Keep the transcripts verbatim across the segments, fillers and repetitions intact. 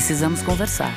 Precisamos conversar.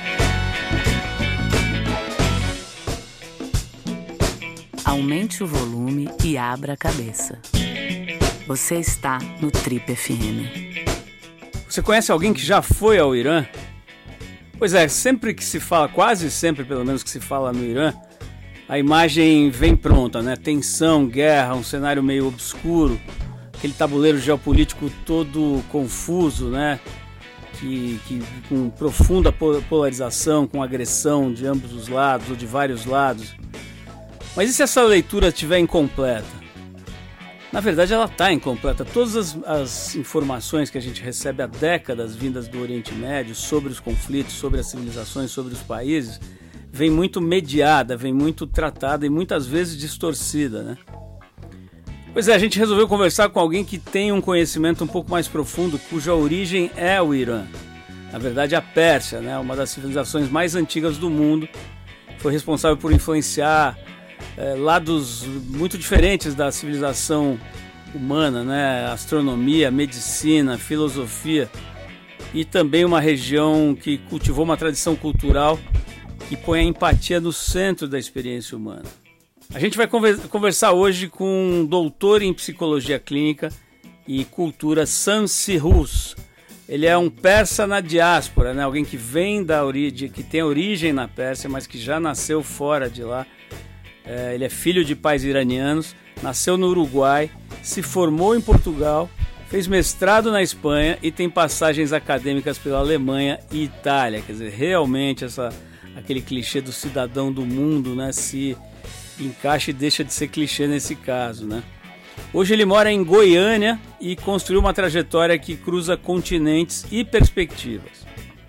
Aumente o volume e abra a cabeça. Você está no Trip F M. Você conhece alguém que já foi ao Irã? Pois é, sempre que se fala, quase sempre pelo menos que se fala no Irã, a imagem vem pronta, né? Tensão, guerra, um cenário meio obscuro, aquele tabuleiro geopolítico todo confuso, né? Que, que, com profunda polarização, com agressão de ambos os lados ou de vários lados. Mas e se essa leitura estiver incompleta? Na verdade, ela está incompleta. Todas as, as informações que a gente recebe há décadas vindas do Oriente Médio sobre os conflitos, sobre as civilizações, sobre os países, vem muito mediada, vem muito tratada e muitas vezes distorcida, né? Pois é, a gente resolveu conversar com alguém que tem um conhecimento um pouco mais profundo, cuja origem é o Irã. Na verdade, a Pérsia, né? Uma das civilizações mais antigas do mundo, foi responsável por influenciar é, lados muito diferentes da civilização humana, né? Astronomia, medicina, filosofia, e também uma região que cultivou uma tradição cultural que põe a empatia no centro da experiência humana. A gente vai conversar hoje com um doutor em psicologia clínica e cultura, Sam Sirrus. Ele é um persa na diáspora, né? Alguém que vem da origem, que tem origem na Pérsia, mas que já nasceu fora de lá. É, ele é filho de pais iranianos, nasceu no Uruguai, se formou em Portugal, fez mestrado na Espanha e tem passagens acadêmicas pela Alemanha e Itália. Quer dizer, realmente essa, aquele clichê do cidadão do mundo, né? Se encaixa e deixa de ser clichê nesse caso, né? Hoje ele mora em Goiânia e construiu uma trajetória que cruza continentes e perspectivas.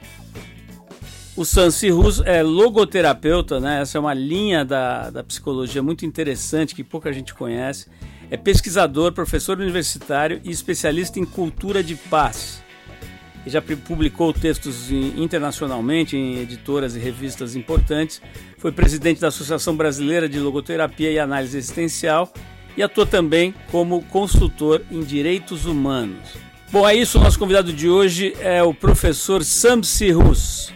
O Sam Sirrus é logoterapeuta, né? Essa é uma linha da, da psicologia muito interessante que pouca gente conhece. É pesquisador, professor universitário e especialista em cultura de paz. Ele já publicou textos internacionalmente em editoras e revistas importantes. Foi presidente da Associação Brasileira de Logoterapia e Análise Existencial e atua também como consultor em direitos humanos. Bom, é isso. O nosso convidado de hoje é o professor Sam Sirrus.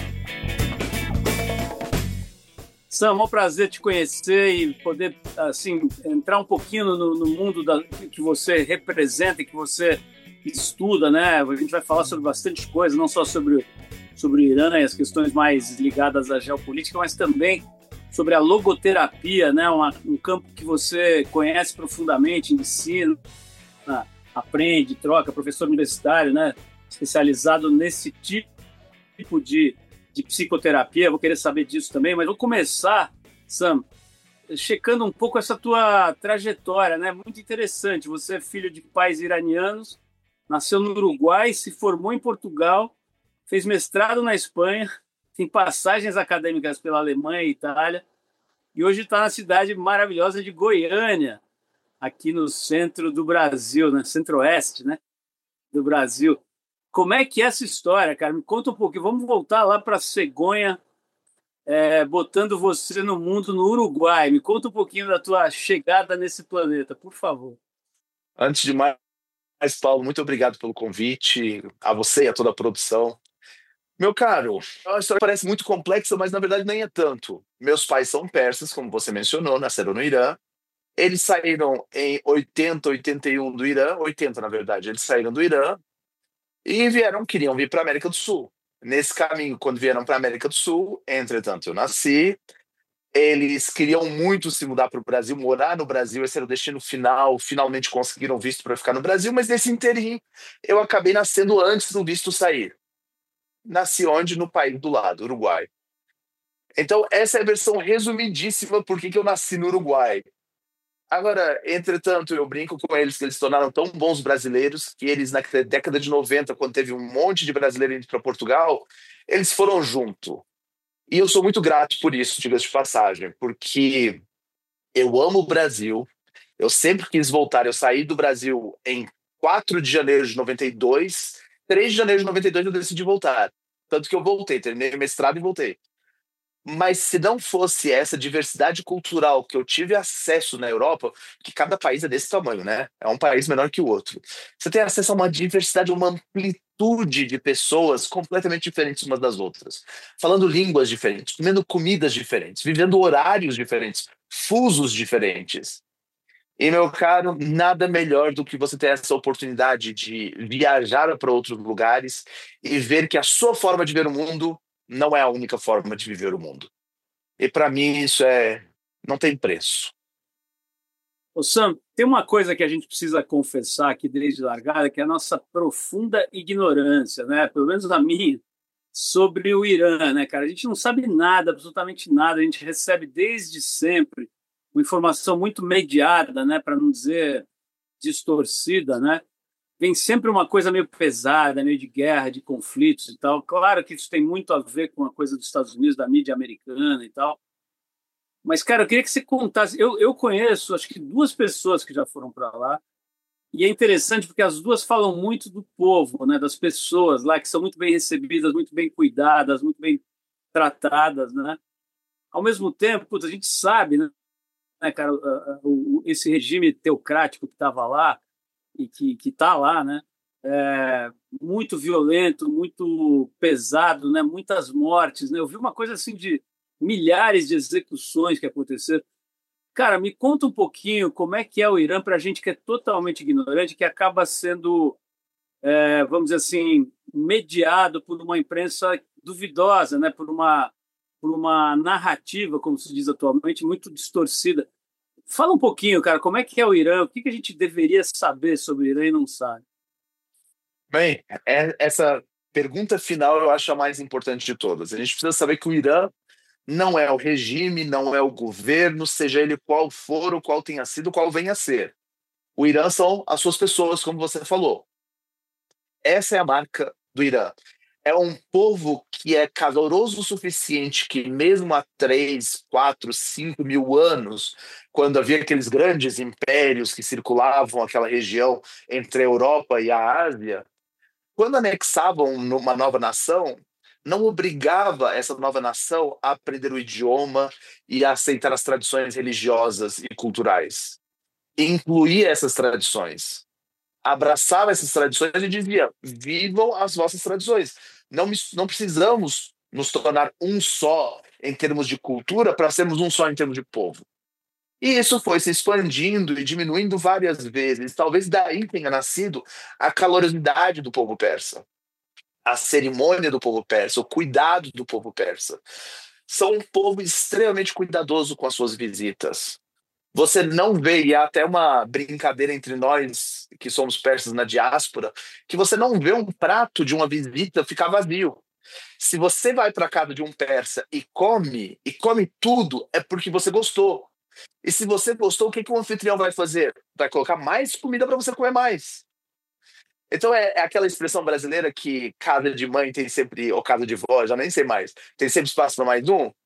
Sam, é um prazer te conhecer e poder assim, entrar um pouquinho no, no mundo da, que você representa e que você estuda, né? A gente vai falar sobre bastante coisa, não só sobre, sobre o Irã e as questões mais ligadas à geopolítica, mas também sobre a logoterapia, né? Uma, um campo que você conhece profundamente, ensina, aprende, troca, professor universitário, né? Especializado nesse tipo de, de psicoterapia. Vou querer saber disso também, mas vou começar, Sam, checando um pouco essa tua trajetória, né? Muito interessante. Você é filho de pais iranianos, nasceu no Uruguai, se formou em Portugal, fez mestrado na Espanha, tem passagens acadêmicas pela Alemanha e Itália, e hoje está na cidade maravilhosa de Goiânia, aqui no centro do Brasil, no centro-oeste, né, do Brasil. Como é que é essa história, cara? Me conta um pouquinho. Vamos voltar lá para Cegonha, é, botando você no mundo no Uruguai. Me conta um pouquinho da tua chegada nesse planeta, por favor. Antes de mais, Mas, Paulo, muito obrigado pelo convite, a você e a toda a produção. Meu caro, a história parece muito complexa, mas na verdade nem é tanto. Meus pais são persas, como você mencionou, nasceram no Irã. Eles saíram em oitenta, oitenta e um do Irã, oitenta na verdade, eles saíram do Irã e vieram, queriam vir para a América do Sul. Nesse caminho, quando vieram para a América do Sul, entretanto eu nasci. Eles queriam muito se mudar para o Brasil, morar no Brasil, esse era o destino final, finalmente conseguiram visto para ficar no Brasil, mas nesse interim eu acabei nascendo antes do visto sair. Nasci onde? No país do lado, Uruguai. Então essa é a versão resumidíssima por que eu nasci no Uruguai. Agora, entretanto, eu brinco com eles que eles se tornaram tão bons brasileiros que eles, na década de noventa, quando teve um monte de brasileiro indo para Portugal, eles foram junto. E eu sou muito grato por isso, diga-se de passagem, porque eu amo o Brasil, eu sempre quis voltar, eu saí do Brasil em quatro de janeiro de noventa e dois, três de janeiro de noventa e dois eu decidi voltar, tanto que eu voltei, terminei o mestrado e voltei. Mas se não fosse essa diversidade cultural que eu tive acesso na Europa, que cada país é desse tamanho, né? É um país menor que o outro. Você tem acesso a uma diversidade, uma juventude de pessoas completamente diferentes umas das outras, falando línguas diferentes, comendo comidas diferentes, vivendo horários diferentes, fusos diferentes. E, meu caro, nada melhor do que você ter essa oportunidade de viajar para outros lugares e ver que a sua forma de ver o mundo não é a única forma de viver o mundo. E para mim isso é não tem preço. Ô Sam, tem uma coisa que a gente precisa confessar aqui desde largada, que é a nossa profunda ignorância, né? Pelo menos a minha, sobre o Irã, né, cara? A gente não sabe nada, absolutamente nada. A gente recebe desde sempre uma informação muito mediada, né? Para não dizer distorcida, né? Vem sempre uma coisa meio pesada, meio de guerra, de conflitos e tal. Claro que isso tem muito a ver com a coisa dos Estados Unidos, da mídia americana e tal. Mas, cara, eu queria que você contasse. Eu, eu conheço, acho que duas pessoas que já foram para lá. E é interessante porque as duas falam muito do povo, né? Das pessoas lá que são muito bem recebidas, muito bem cuidadas, muito bem tratadas, né? Ao mesmo tempo, putz, a gente sabe, né, cara, o, o, esse regime teocrático que estava lá e que que está lá, né? É, muito violento, muito pesado, né? Muitas mortes, né? Eu vi uma coisa assim de milhares de execuções que aconteceram. Cara, me conta um pouquinho como é que é o Irã para a gente que é totalmente ignorante, que acaba sendo, é, vamos dizer assim, mediado por uma imprensa duvidosa, né? Por uma, por uma narrativa, como se diz atualmente, muito distorcida. Fala um pouquinho, cara, como é que é o Irã? O que que a gente deveria saber sobre o Irã e não sabe? Bem, é- essa pergunta final eu acho a mais importante de todas. A gente precisa saber que o Irã não é o regime, não é o governo, seja ele qual for, ou qual tenha sido, qual venha a ser. O Irã são as suas pessoas, como você falou. Essa é a marca do Irã. É um povo que é caloroso o suficiente que, mesmo há três, quatro, cinco mil anos, quando havia aqueles grandes impérios que circulavam aquela região entre a Europa e a Ásia, quando anexavam numa nova nação, não obrigava essa nova nação a aprender o idioma e a aceitar as tradições religiosas e culturais. Incluía essas tradições, abraçava essas tradições e dizia: vivam as vossas tradições. Não, mis- não precisamos nos tornar um só em termos de cultura para sermos um só em termos de povo. E isso foi se expandindo e diminuindo várias vezes. Talvez daí tenha nascido a calorosidade do povo persa, a cerimônia do povo persa, o cuidado do povo persa. São um povo extremamente cuidadoso com as suas visitas. Você não vê, e há até uma brincadeira entre nós que somos persas na diáspora, que você não vê um prato de uma visita ficar vazio. Se você vai para casa de um persa e come, e come tudo, é porque você gostou. E se você gostou, o que que o anfitrião vai fazer? Vai colocar mais comida para você comer mais. Então é, é aquela expressão brasileira que casa de mãe tem sempre, ou casa de vó, já nem sei mais, tem sempre espaço para mais um.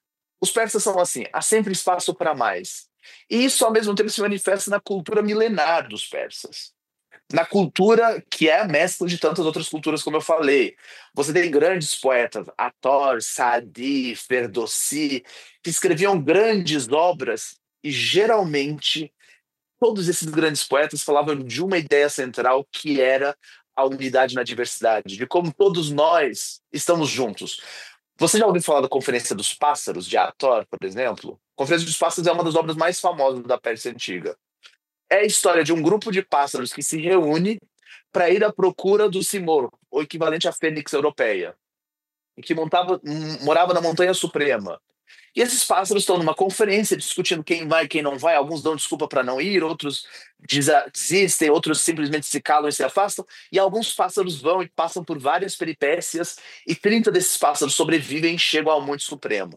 Os persas são assim, há sempre espaço para mais. E isso, ao mesmo tempo, se manifesta na cultura milenar dos persas. Na cultura que é a mescla de tantas outras culturas, como eu falei. Você tem grandes poetas, Ator, Saadi, Ferdowsi, que escreviam grandes obras e, geralmente, todos esses grandes poetas falavam de uma ideia central que era a unidade na diversidade, de como todos nós estamos juntos. Você já ouviu falar da Conferência dos Pássaros, de Ator, por exemplo? A Conferência dos Pássaros é uma das obras mais famosas da Pérsia Antiga. É a história de um grupo de pássaros que se reúne para ir à procura do Simorgh, o equivalente à fênix europeia, e que montava, m- morava na Montanha Suprema. E esses pássaros estão numa conferência discutindo quem vai, quem não vai. Alguns dão desculpa para não ir, outros desa- desistem, outros simplesmente se calam e se afastam. E alguns pássaros vão e passam por várias peripécias, e trinta desses pássaros sobrevivem e chegam ao Monte Supremo.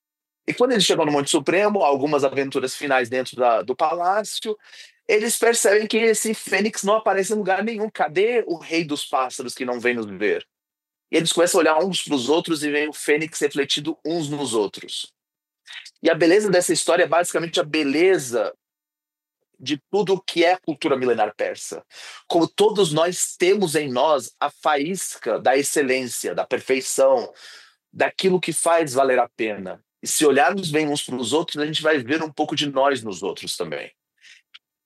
E quando eles chegam no Monte Supremo, algumas aventuras finais dentro da- do palácio, eles percebem que esse fênix não aparece em lugar nenhum. Cadê o rei dos pássaros que não vem nos ver? E eles começam a olhar uns para os outros e veem o fênix refletido uns nos outros. E a beleza dessa história é basicamente a beleza de tudo o que é a cultura milenar persa. Como todos nós temos em nós a faísca da excelência, da perfeição, daquilo que faz valer a pena. E se olharmos bem uns para os outros, a gente vai ver um pouco de nós nos outros também.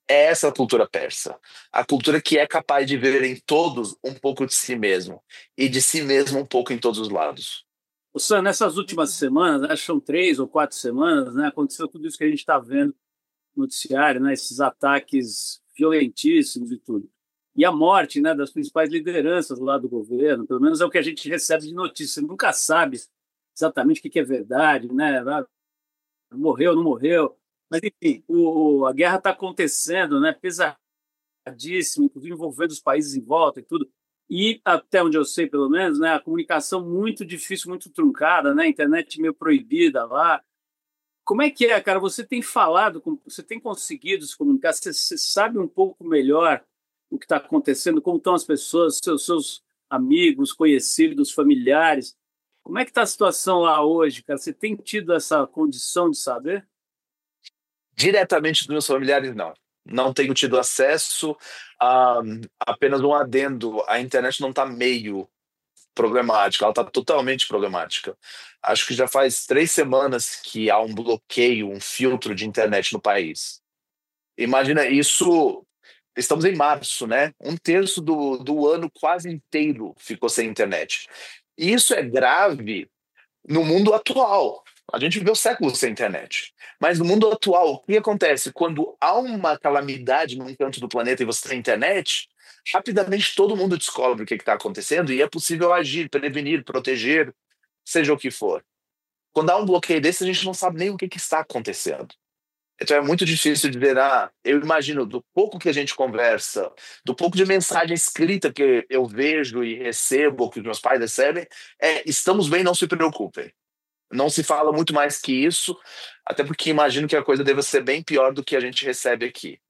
É essa a cultura persa. A cultura que é capaz de ver em todos um pouco de si mesmo. E de si mesmo um pouco em todos os lados. O Sam, nessas últimas semanas, acho que são três ou quatro semanas, né, aconteceu tudo isso que a gente está vendo no noticiário, né, esses ataques violentíssimos e tudo. E a morte, né, das principais lideranças lá do governo, pelo menos é o que a gente recebe de notícia. Você nunca sabe exatamente o que é verdade, né? Morreu, não morreu. Mas, enfim, o, a guerra está acontecendo, né, pesadíssima, inclusive envolvendo os países em volta e tudo. E, até onde eu sei, pelo menos, né, a comunicação muito difícil, muito truncada, né, a internet meio proibida lá. Como é que é, cara? Você tem falado, com, você tem conseguido se comunicar, você, você sabe um pouco melhor o que está acontecendo, como estão as pessoas, seus, seus amigos, conhecidos, familiares. Como é que está a situação lá hoje, cara? Você tem tido essa condição de saber? Diretamente dos meus familiares, não. Não tenho tido acesso. A, apenas um adendo: a internet não está meio problemática, ela está totalmente problemática. Acho que já faz três semanas que há um bloqueio, um filtro de internet no país. Imagina isso. Estamos em março, né? Um terço do, do ano quase inteiro ficou sem internet. E isso é grave no mundo atual. A gente viveu séculos sem internet. Mas no mundo atual, o que acontece? Quando há uma calamidade num canto do planeta e você tem internet, rapidamente todo mundo descobre o que está acontecendo e é possível agir, prevenir, proteger, seja o que for. Quando há um bloqueio desse, a gente não sabe nem o que, que está acontecendo. Então é muito difícil dizer, ah, eu imagino, do pouco que a gente conversa, do pouco de mensagem escrita que eu vejo e recebo, que os meus pais recebem, é: estamos bem, não se preocupem. Não se fala muito mais que isso, até porque imagino que a coisa deva ser bem pior do que a gente recebe aqui.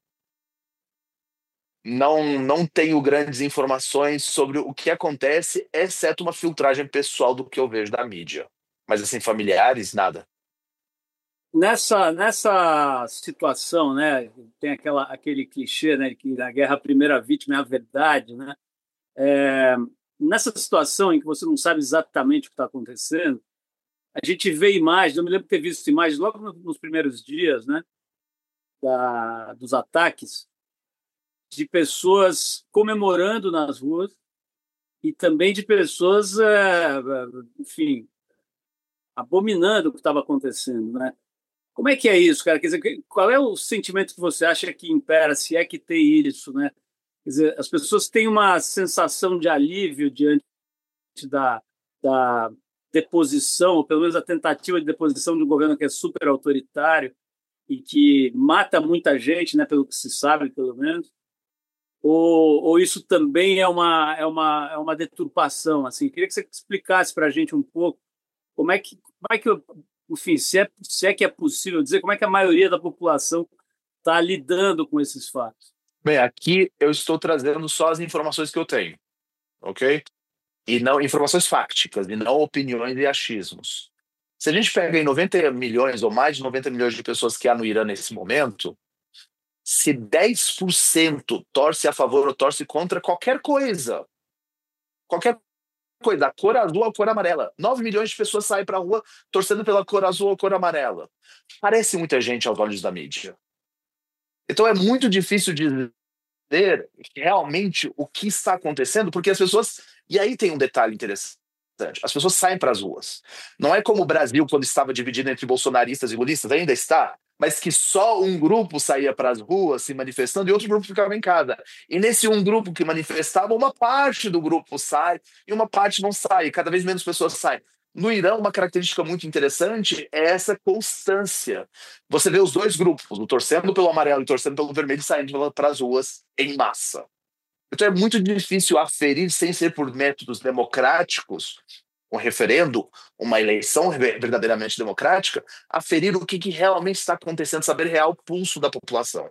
Não, não tenho grandes informações sobre o que acontece, exceto uma filtragem pessoal do que eu vejo da mídia. Mas assim, familiares, nada. Nessa, nessa situação, né, tem aquela, aquele clichê, né, que na guerra a primeira vítima é a verdade, né? É, nessa situação em que você não sabe exatamente o que está acontecendo, a gente vê imagens, eu me lembro de ter visto imagens logo nos primeiros dias, né, da, dos ataques, de pessoas comemorando nas ruas e também de pessoas, é, enfim, abominando o que estava acontecendo, né? Como é que é isso, cara? Quer dizer, qual é o sentimento que você acha que impera, se é que tem isso, né? Quer dizer, as pessoas têm uma sensação de alívio diante da, da deposição, ou pelo menos a tentativa de deposição de um governo que é super autoritário e que mata muita gente, né, pelo que se sabe, pelo menos. Ou, ou isso também é uma, é, uma, é uma deturpação? Assim? Queria que você explicasse para a gente um pouco como é que, como é que enfim, se é, se é que é possível dizer, como é que a maioria da população está lidando com esses fatos? Bem, aqui eu estou trazendo só as informações que eu tenho, ok? E não informações fácticas, e não opiniões e achismos. Se a gente pega em noventa milhões ou mais de noventa milhões de pessoas que há no Irã nesse momento, se dez por cento torce a favor ou torce contra qualquer coisa, qualquer coisa, a cor azul ou a cor amarela, nove milhões de pessoas saem para a rua torcendo pela cor azul ou cor amarela. Parece muita gente aos olhos da mídia. Então é muito difícil dizer realmente o que está acontecendo, porque as pessoas... E aí tem um detalhe interessante. As pessoas saem para as ruas. Não é como o Brasil, quando estava dividido entre bolsonaristas e lulistas, ainda está, mas que só um grupo saía para as ruas se manifestando e outro grupo ficava em casa. E nesse um grupo que manifestava, uma parte do grupo sai e uma parte não sai. E cada vez menos pessoas saem. No Irã, uma característica muito interessante é essa constância. Você vê os dois grupos, o torcendo pelo amarelo e torcendo pelo vermelho, saindo para as ruas em massa. Então é muito difícil aferir, sem ser por métodos democráticos, um referendo, uma eleição verdadeiramente democrática, aferir o que, que realmente está acontecendo, saber real pulso da população.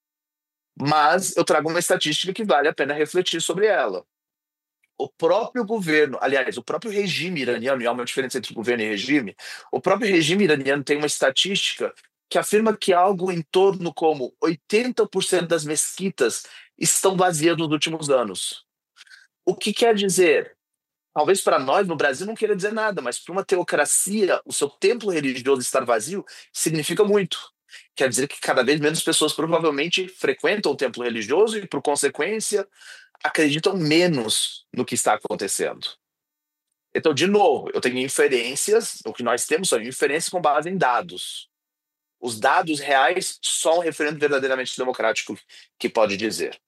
Mas eu trago uma estatística que vale a pena refletir sobre ela. O próprio governo, aliás, o próprio regime iraniano, e há uma diferença entre governo e regime, o próprio regime iraniano tem uma estatística que afirma que algo em torno como oitenta por cento das mesquitas estão vazias nos últimos anos. O que quer dizer? Talvez para nós, no Brasil, não queira dizer nada, mas para uma teocracia, o seu templo religioso estar vazio significa muito. Quer dizer que cada vez menos pessoas provavelmente frequentam o templo religioso e, por consequência, acreditam menos no que está acontecendo. Então, de novo, eu tenho inferências, o que nós temos são inferências com base em dados. Os dados reais só um referendo verdadeiramente democrático que pode dizer.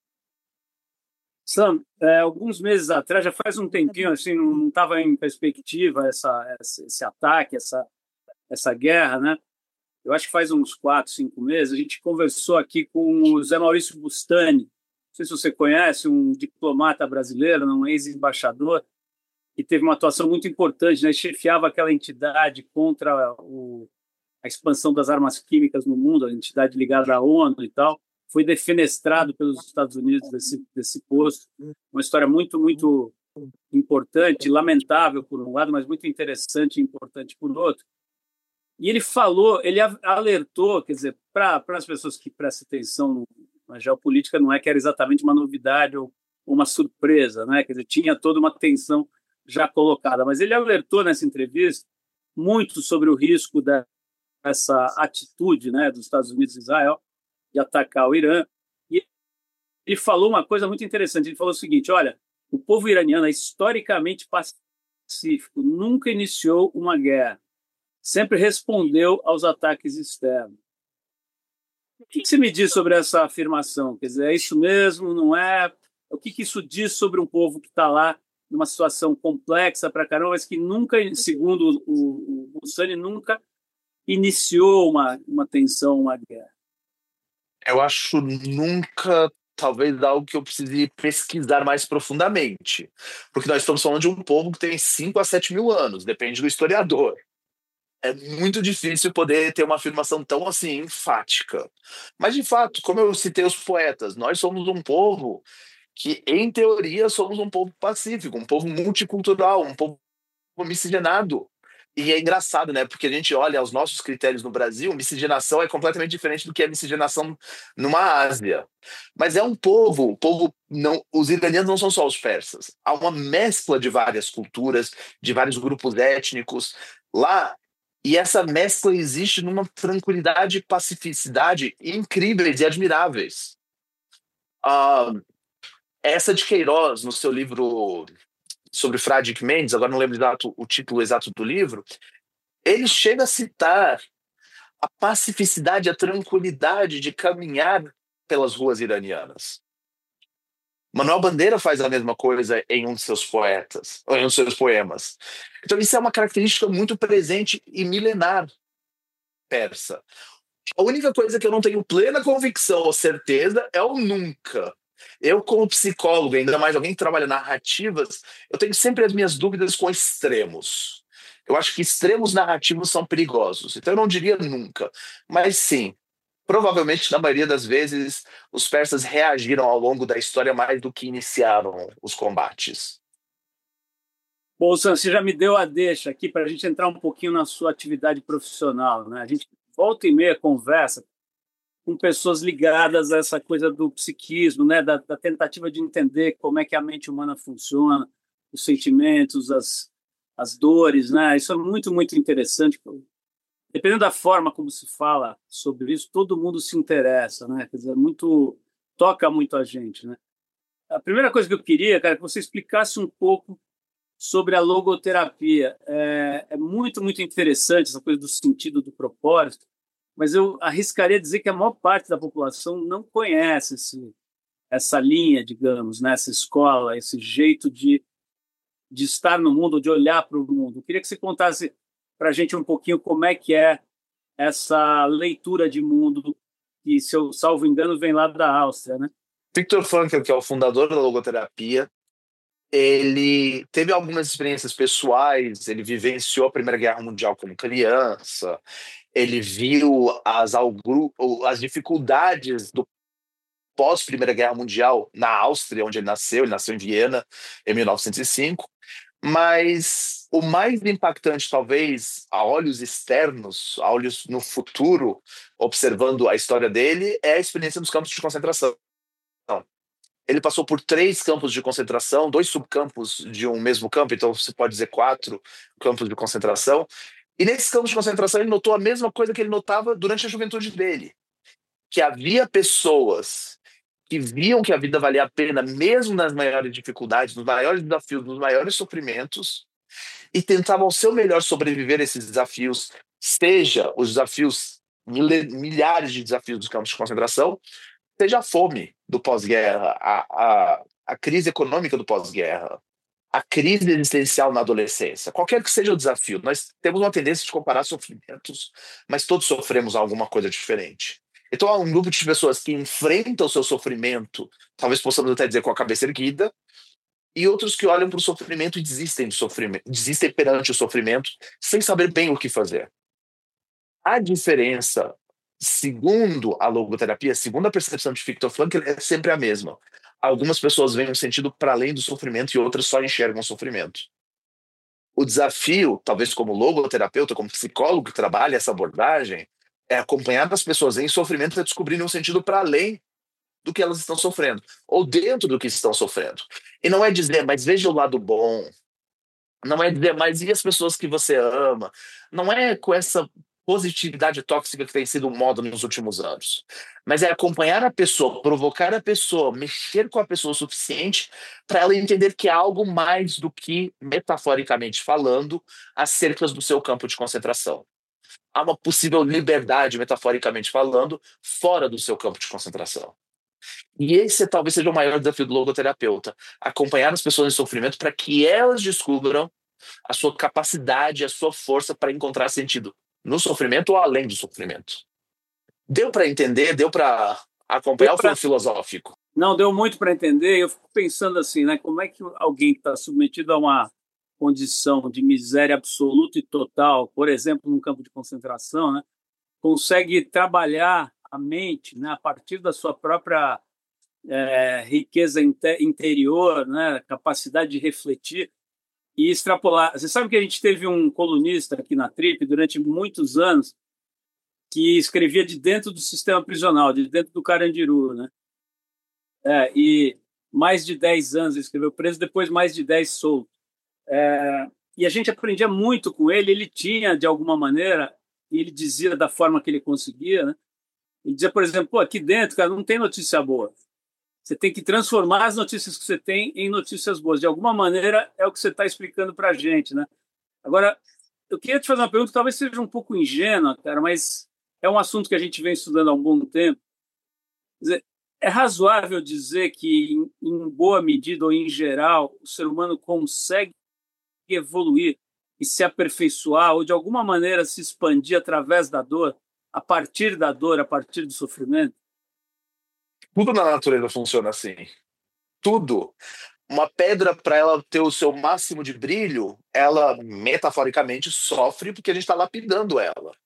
Sam, é, alguns meses atrás, já faz um tempinho, assim, não estava em perspectiva essa, esse ataque, essa, essa guerra, né? Eu acho que faz uns quatro, cinco meses, a gente conversou aqui com o Zé Maurício Bustani, não sei se você conhece, um diplomata brasileiro, um ex-embaixador, que teve uma atuação muito importante, né? Chefiava aquela entidade contra o, a expansão das armas químicas no mundo, a entidade ligada à ONU e tal. Foi defenestrado pelos Estados Unidos desse, desse posto. Uma história muito, muito importante, lamentável por um lado, mas muito interessante e importante por outro. E ele falou, ele alertou, quer dizer, para as pessoas que prestam atenção na geopolítica, não é que era exatamente uma novidade ou uma surpresa, né? Quer dizer, tinha toda uma tensão já colocada, mas ele alertou nessa entrevista muito sobre o risco dessa atitude, né, dos Estados Unidos e Israel de atacar o Irã. E ele falou uma coisa muito interessante, ele falou o seguinte: olha, o povo iraniano é historicamente pacífico, nunca iniciou uma guerra, sempre respondeu aos ataques externos. O que você me diz sobre essa afirmação? Quer dizer, é isso mesmo, não é? O que isso diz sobre um povo que está lá numa situação complexa para caramba, mas que nunca, segundo o, o Bustani, nunca iniciou uma, uma tensão, uma guerra? Eu acho nunca, talvez, algo que eu precise pesquisar mais profundamente. Porque nós estamos falando de um povo que tem cinco a sete mil anos, depende do historiador. É muito difícil poder ter uma afirmação tão assim, enfática. Mas, de fato, como eu citei os poetas, nós somos um povo que, em teoria, somos um povo pacífico, um povo multicultural, um povo miscigenado. E é engraçado, né? Porque a gente olha os nossos critérios no Brasil, miscigenação é completamente diferente do que é miscigenação numa Ásia. Mas é um povo, o povo não, os iranianos não são só os persas. Há uma mescla de várias culturas, de vários grupos étnicos lá. E essa mescla existe numa tranquilidade e pacificidade incríveis e admiráveis. Ah, essa de Queiroz, no seu livro sobre Fradique Mendes, agora não lembro exato, o título exato do livro, ele chega a citar a pacificidade, a tranquilidade de caminhar pelas ruas iranianas. Manuel Bandeira faz a mesma coisa em um de seus poetas, ou em um de seus poemas. Então isso é uma característica muito presente e milenar persa. A única coisa que eu não tenho plena convicção ou certeza é o nunca. Eu, como psicólogo, ainda mais alguém que trabalha narrativas, eu tenho sempre as minhas dúvidas com extremos. Eu acho que extremos narrativos são perigosos. Então eu não diria nunca. Mas sim, provavelmente, na maioria das vezes, os persas reagiram ao longo da história mais do que iniciaram os combates. Bom, Sam, você já me deu a deixa aqui para a gente entrar um pouquinho na sua atividade profissional, né? A gente volta e meia conversa com pessoas ligadas a essa coisa do psiquismo, né? Da, da tentativa de entender como é que a mente humana funciona, os sentimentos, as, as dores, né? Isso é muito, muito interessante. Dependendo da forma como se fala sobre isso, todo mundo se interessa, né? Quer dizer, muito, toca muito a gente, né? A primeira coisa que eu queria, cara, é que você explicasse um pouco sobre a logoterapia. É, é muito, muito interessante essa coisa do sentido, do propósito, mas eu arriscaria dizer que a maior parte da população não conhece esse, essa linha, digamos, né? Essa escola, esse jeito de, de estar no mundo, de olhar para o mundo. Eu queria que você contasse para a gente um pouquinho como é que é essa leitura de mundo, que, se eu salvo engano, vem lá da Áustria, né? Viktor Frankl, que é o fundador da logoterapia, ele teve algumas experiências pessoais, ele vivenciou a Primeira Guerra Mundial como criança, ele viu as, as dificuldades do pós-Primeira Guerra Mundial na Áustria, onde ele nasceu, ele nasceu em Viena, em mil novecentos e cinco, mas o mais impactante, talvez, a olhos externos, a olhos no futuro, observando a história dele, é a experiência dos campos de concentração. Ele passou por três campos de concentração, dois subcampos de um mesmo campo, então você pode dizer quatro campos de concentração, E nesses campos de concentração ele notou a mesma coisa que ele notava durante a juventude dele, que havia pessoas que viam que a vida valia a pena mesmo nas maiores dificuldades, nos maiores desafios, nos maiores sofrimentos, e tentavam ao seu melhor sobreviver a esses desafios, seja os desafios, milhares de desafios dos campos de concentração, seja a fome do pós-guerra, a, a, a crise econômica do pós-guerra, a crise existencial na adolescência, qualquer que seja o desafio, nós temos uma tendência de comparar sofrimentos, mas todos sofremos alguma coisa diferente. Então há um grupo de pessoas que enfrentam o seu sofrimento, talvez possamos até dizer com a cabeça erguida, e outros que olham para o sofrimento e desistem do sofrimento, desistem perante o sofrimento, sem saber bem o que fazer. A diferença, segundo a logoterapia, segundo a percepção de Viktor Frankl, é sempre a mesma. Algumas pessoas veem um sentido para além do sofrimento e outras só enxergam o sofrimento. O desafio, talvez como logoterapeuta, como psicólogo que trabalha essa abordagem, é acompanhar as pessoas em sofrimento e descobrirem um sentido para além do que elas estão sofrendo, ou dentro do que estão sofrendo. E não é dizer, mas veja o lado bom. Não é dizer, mas e as pessoas que você ama? Não é com essa positividade tóxica que tem sido moda nos últimos anos. Mas é acompanhar a pessoa, provocar a pessoa, mexer com a pessoa o suficiente para ela entender que há algo mais do que, metaforicamente falando, as cercas do seu campo de concentração. Há uma possível liberdade, metaforicamente falando, fora do seu campo de concentração. E esse talvez seja o maior desafio do logoterapeuta, acompanhar as pessoas em sofrimento para que elas descubram a sua capacidade, a sua força para encontrar sentido no sofrimento ou além do sofrimento. Deu para entender? Deu para acompanhar o pra... filosófico? Não, deu muito para entender. Eu fico pensando assim, né? Como é que alguém que está submetido a uma condição de miséria absoluta e total, por exemplo, num campo de concentração, né, consegue trabalhar a mente, né, a partir da sua própria é, riqueza inter- interior, né, capacidade de refletir e extrapolar. Você sabe que a gente teve um colunista aqui na Trip durante muitos anos que escrevia de dentro do sistema prisional, de dentro do Carandiru, né? É, e mais de dez anos ele escreveu preso, depois mais de dez solto. É, e a gente aprendia muito com ele. Ele tinha, de alguma maneira, e ele dizia da forma que ele conseguia, né? Ele dizia, por exemplo, pô, aqui dentro, cara, não tem notícia boa. Você tem que transformar as notícias que você tem em notícias boas. De alguma maneira, é o que você está explicando para a gente, né? Agora, eu queria te fazer uma pergunta, talvez seja um pouco ingênua, cara, mas é um assunto que a gente vem estudando há um bom tempo. Quer dizer, é razoável dizer que, em, em boa medida ou em geral, o ser humano consegue evoluir e se aperfeiçoar ou, de alguma maneira, se expandir através da dor, a partir da dor, a partir do sofrimento? Tudo na natureza funciona assim. Tudo. Uma pedra, para ela ter o seu máximo de brilho, ela, metaforicamente, sofre porque a gente está lapidando ela.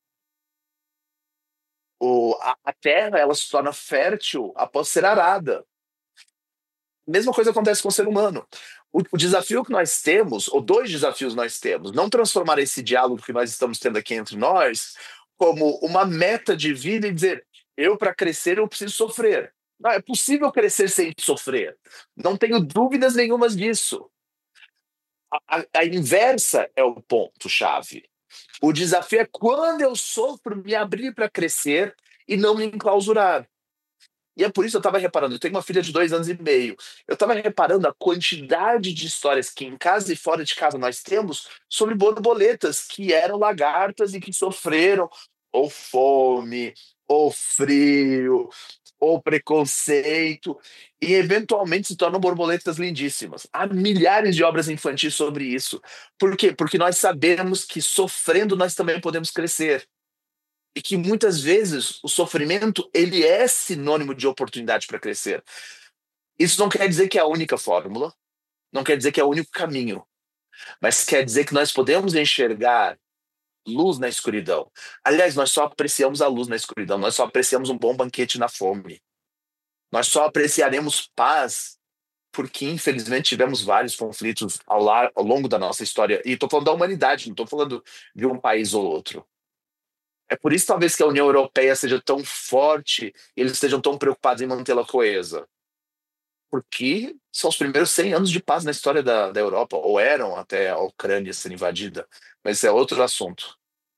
O, a, a terra, ela se torna fértil após ser arada. A mesma coisa acontece com o ser humano. O, o desafio que nós temos, ou dois desafios nós temos, não transformar esse diálogo que nós estamos tendo aqui entre nós como uma meta de vida e dizer, eu, para crescer, eu preciso sofrer. Não, é possível crescer sem sofrer. Não tenho dúvidas nenhumas disso. A, a, a inversa é o ponto-chave. O desafio é quando eu sofro, me abrir para crescer e não me enclausurar. E é por isso que eu estava reparando, eu tenho uma filha de dois anos e meio, eu estava reparando a quantidade de histórias que em casa e fora de casa nós temos sobre borboletas que eram lagartas e que sofreram ou fome, ou frio, ou preconceito, e eventualmente se tornam borboletas lindíssimas. Há milhares de obras infantis sobre isso. Por quê? Porque nós sabemos que sofrendo nós também podemos crescer. E que muitas vezes o sofrimento ele é sinônimo de oportunidade para crescer. Isso não quer dizer que é a única fórmula, não quer dizer que é o único caminho, mas quer dizer que nós podemos enxergar luz na escuridão. Aliás, nós só apreciamos a luz na escuridão, nós só apreciamos um bom banquete na fome. Nós só apreciaremos paz porque, infelizmente, tivemos vários conflitos ao, lar, ao longo da nossa história. E estou falando da humanidade, não estou falando de um país ou outro. É por isso, talvez, que a União Europeia seja tão forte e eles estejam tão preocupados em mantê-la coesa. Porque são os primeiros cem anos de paz na história da, da Europa, ou eram até a Ucrânia ser invadida. Mas esse é outro assunto.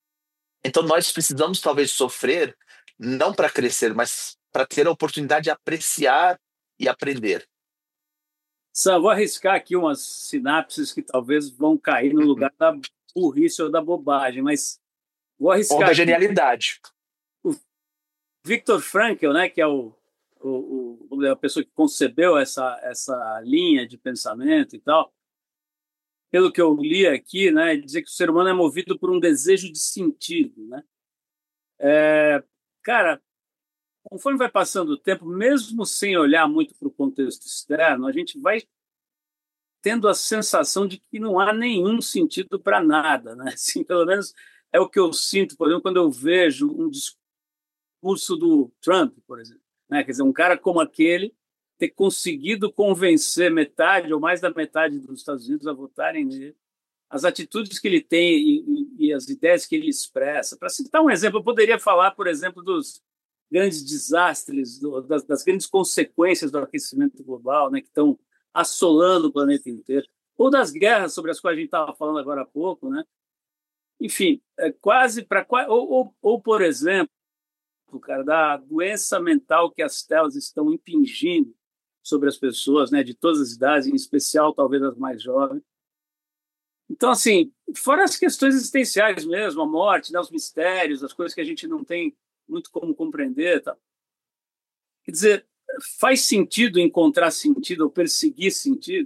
Então nós precisamos talvez sofrer, não para crescer, mas para ter a oportunidade de apreciar e aprender. Sam, vou arriscar aqui umas sinapses que talvez vão cair no lugar da burrice ou da bobagem, mas vou arriscar. Ou da aqui. genialidade. O Viktor Frankl, né, que é o, o, o, a pessoa que concebeu essa, essa linha de pensamento e tal, pelo que eu li aqui, né, ele dizia que o ser humano é movido por um desejo de sentido, né? É, cara, conforme vai passando o tempo, mesmo sem olhar muito para o contexto externo, a gente vai tendo a sensação de que não há nenhum sentido para nada, né? Assim, pelo menos é o que eu sinto, por exemplo, quando eu vejo um discurso do Trump, por exemplo, né? Quer dizer, um cara como aquele ter conseguido convencer metade ou mais da metade dos Estados Unidos a votarem nele, as atitudes que ele tem e, e, e as ideias que ele expressa. Para citar um exemplo, eu poderia falar, por exemplo, dos grandes desastres, do, das, das grandes consequências do aquecimento global, né, que estão assolando o planeta inteiro, ou das guerras sobre as quais a gente estava falando agora há pouco, né? Enfim, é quase para ou, ou, ou, por exemplo, cara, da doença mental que as telas estão impingindo sobre as pessoas, né, de todas as idades, em especial talvez as mais jovens. Então, assim, fora as questões existenciais mesmo, a morte, né, os mistérios, as coisas que a gente não tem muito como compreender, tá? Quer dizer, faz sentido encontrar sentido ou perseguir sentido?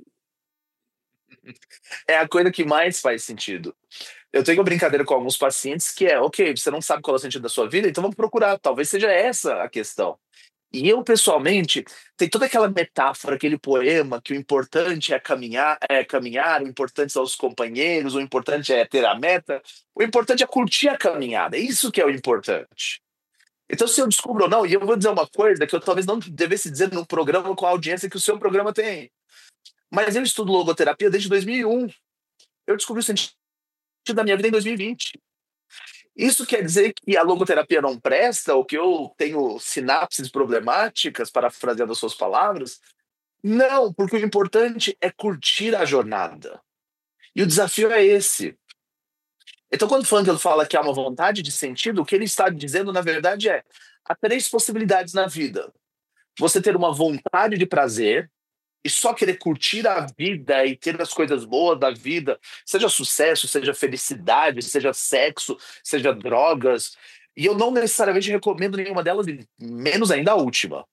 É a coisa que mais faz sentido. Eu tenho uma brincadeira com alguns pacientes que é, ok, você não sabe qual é o sentido da sua vida, então vamos procurar, talvez seja essa a questão. E eu, pessoalmente, tem toda aquela metáfora, aquele poema, que o importante é caminhar, é caminhar, o importante são os companheiros, o importante é ter a meta, o importante é curtir a caminhada, é isso que é o importante. Então, se eu descubro ou não, e eu vou dizer uma coisa que eu talvez não devesse dizer num programa com a audiência que o seu programa tem, mas eu estudo logoterapia desde dois mil e um. Eu descobri o sentido da minha vida em dois mil e vinte. Isso quer dizer que a logoterapia não presta, ou que eu tenho sinapses problemáticas, parafraseando as suas palavras? Não, porque o importante é curtir a jornada. E o desafio é esse. Então, quando o Frankl fala que há uma vontade de sentido, o que ele está dizendo, na verdade, é: há três possibilidades na vida. Você ter uma vontade de prazer, e só querer curtir a vida e ter as coisas boas da vida, seja sucesso, seja felicidade, seja sexo, seja drogas. E eu não necessariamente recomendo nenhuma delas, menos ainda a última.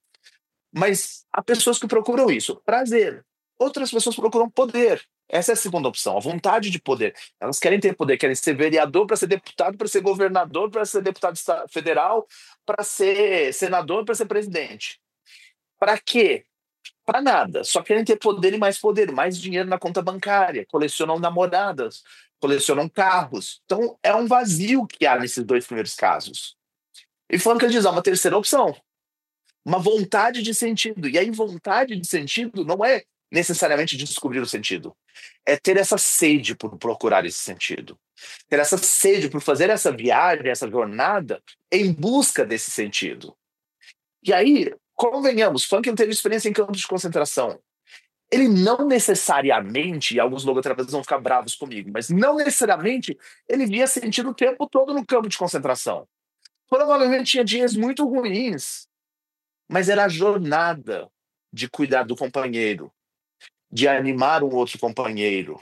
Mas há pessoas que procuram isso, prazer. Outras pessoas procuram poder. Essa é a segunda opção, a vontade de poder. Elas querem ter poder, querem ser vereador para ser deputado, para ser governador, para ser deputado federal, para ser senador, para ser presidente. Para quê? Para nada, só querem ter poder e mais poder, mais dinheiro na conta bancária, colecionam namoradas, colecionam carros. Então é um vazio que há nesses dois primeiros casos. E falando que ele diz, há uma terceira opção, uma vontade de sentido. E aí vontade de sentido não é necessariamente descobrir o sentido, é ter essa sede por procurar esse sentido, ter essa sede por fazer essa viagem, essa jornada em busca desse sentido. E aí, convenhamos, Frankl teve experiência em campos de concentração. Ele não necessariamente, e alguns logoterapeutas vão ficar bravos comigo, mas não necessariamente ele via sentido o tempo todo no campo de concentração. Provavelmente tinha dias muito ruins, mas era a jornada de cuidar do companheiro, de animar um outro companheiro,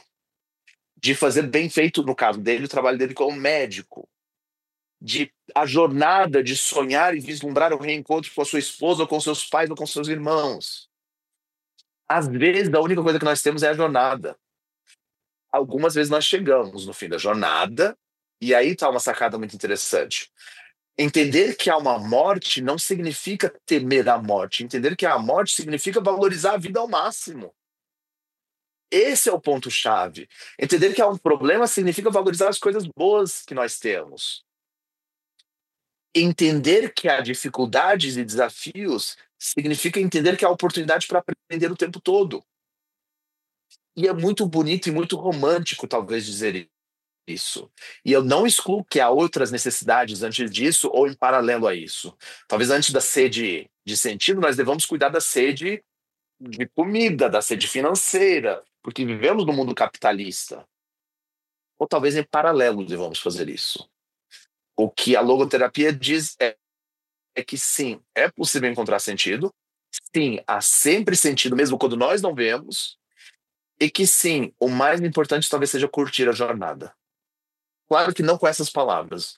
de fazer bem feito, no caso dele, o trabalho dele como médico, de a jornada de sonhar e vislumbrar o reencontro com a sua esposa, ou com seus pais, ou com seus irmãos. Às vezes, a única coisa que nós temos é a jornada. Algumas vezes nós chegamos no fim da jornada, e aí está uma sacada muito interessante. Entender que há uma morte não significa temer a morte. Entender que há a morte significa valorizar a vida ao máximo. Esse é o ponto-chave. Entender que há um problema significa valorizar as coisas boas que nós temos. Entender que há dificuldades e desafios significa entender que há oportunidade para aprender o tempo todo. E é muito bonito e muito romântico, talvez, dizer isso. E eu não excluo que há outras necessidades antes disso ou em paralelo a isso. Talvez antes da sede de sentido, nós devamos cuidar da sede de comida, da sede financeira, porque vivemos no mundo capitalista. Ou talvez em paralelo devamos fazer isso. O que a logoterapia diz é, é que sim, é possível encontrar sentido, sim, há sempre sentido, mesmo quando nós não vemos, e que sim, o mais importante talvez seja curtir a jornada. Claro que não com essas palavras.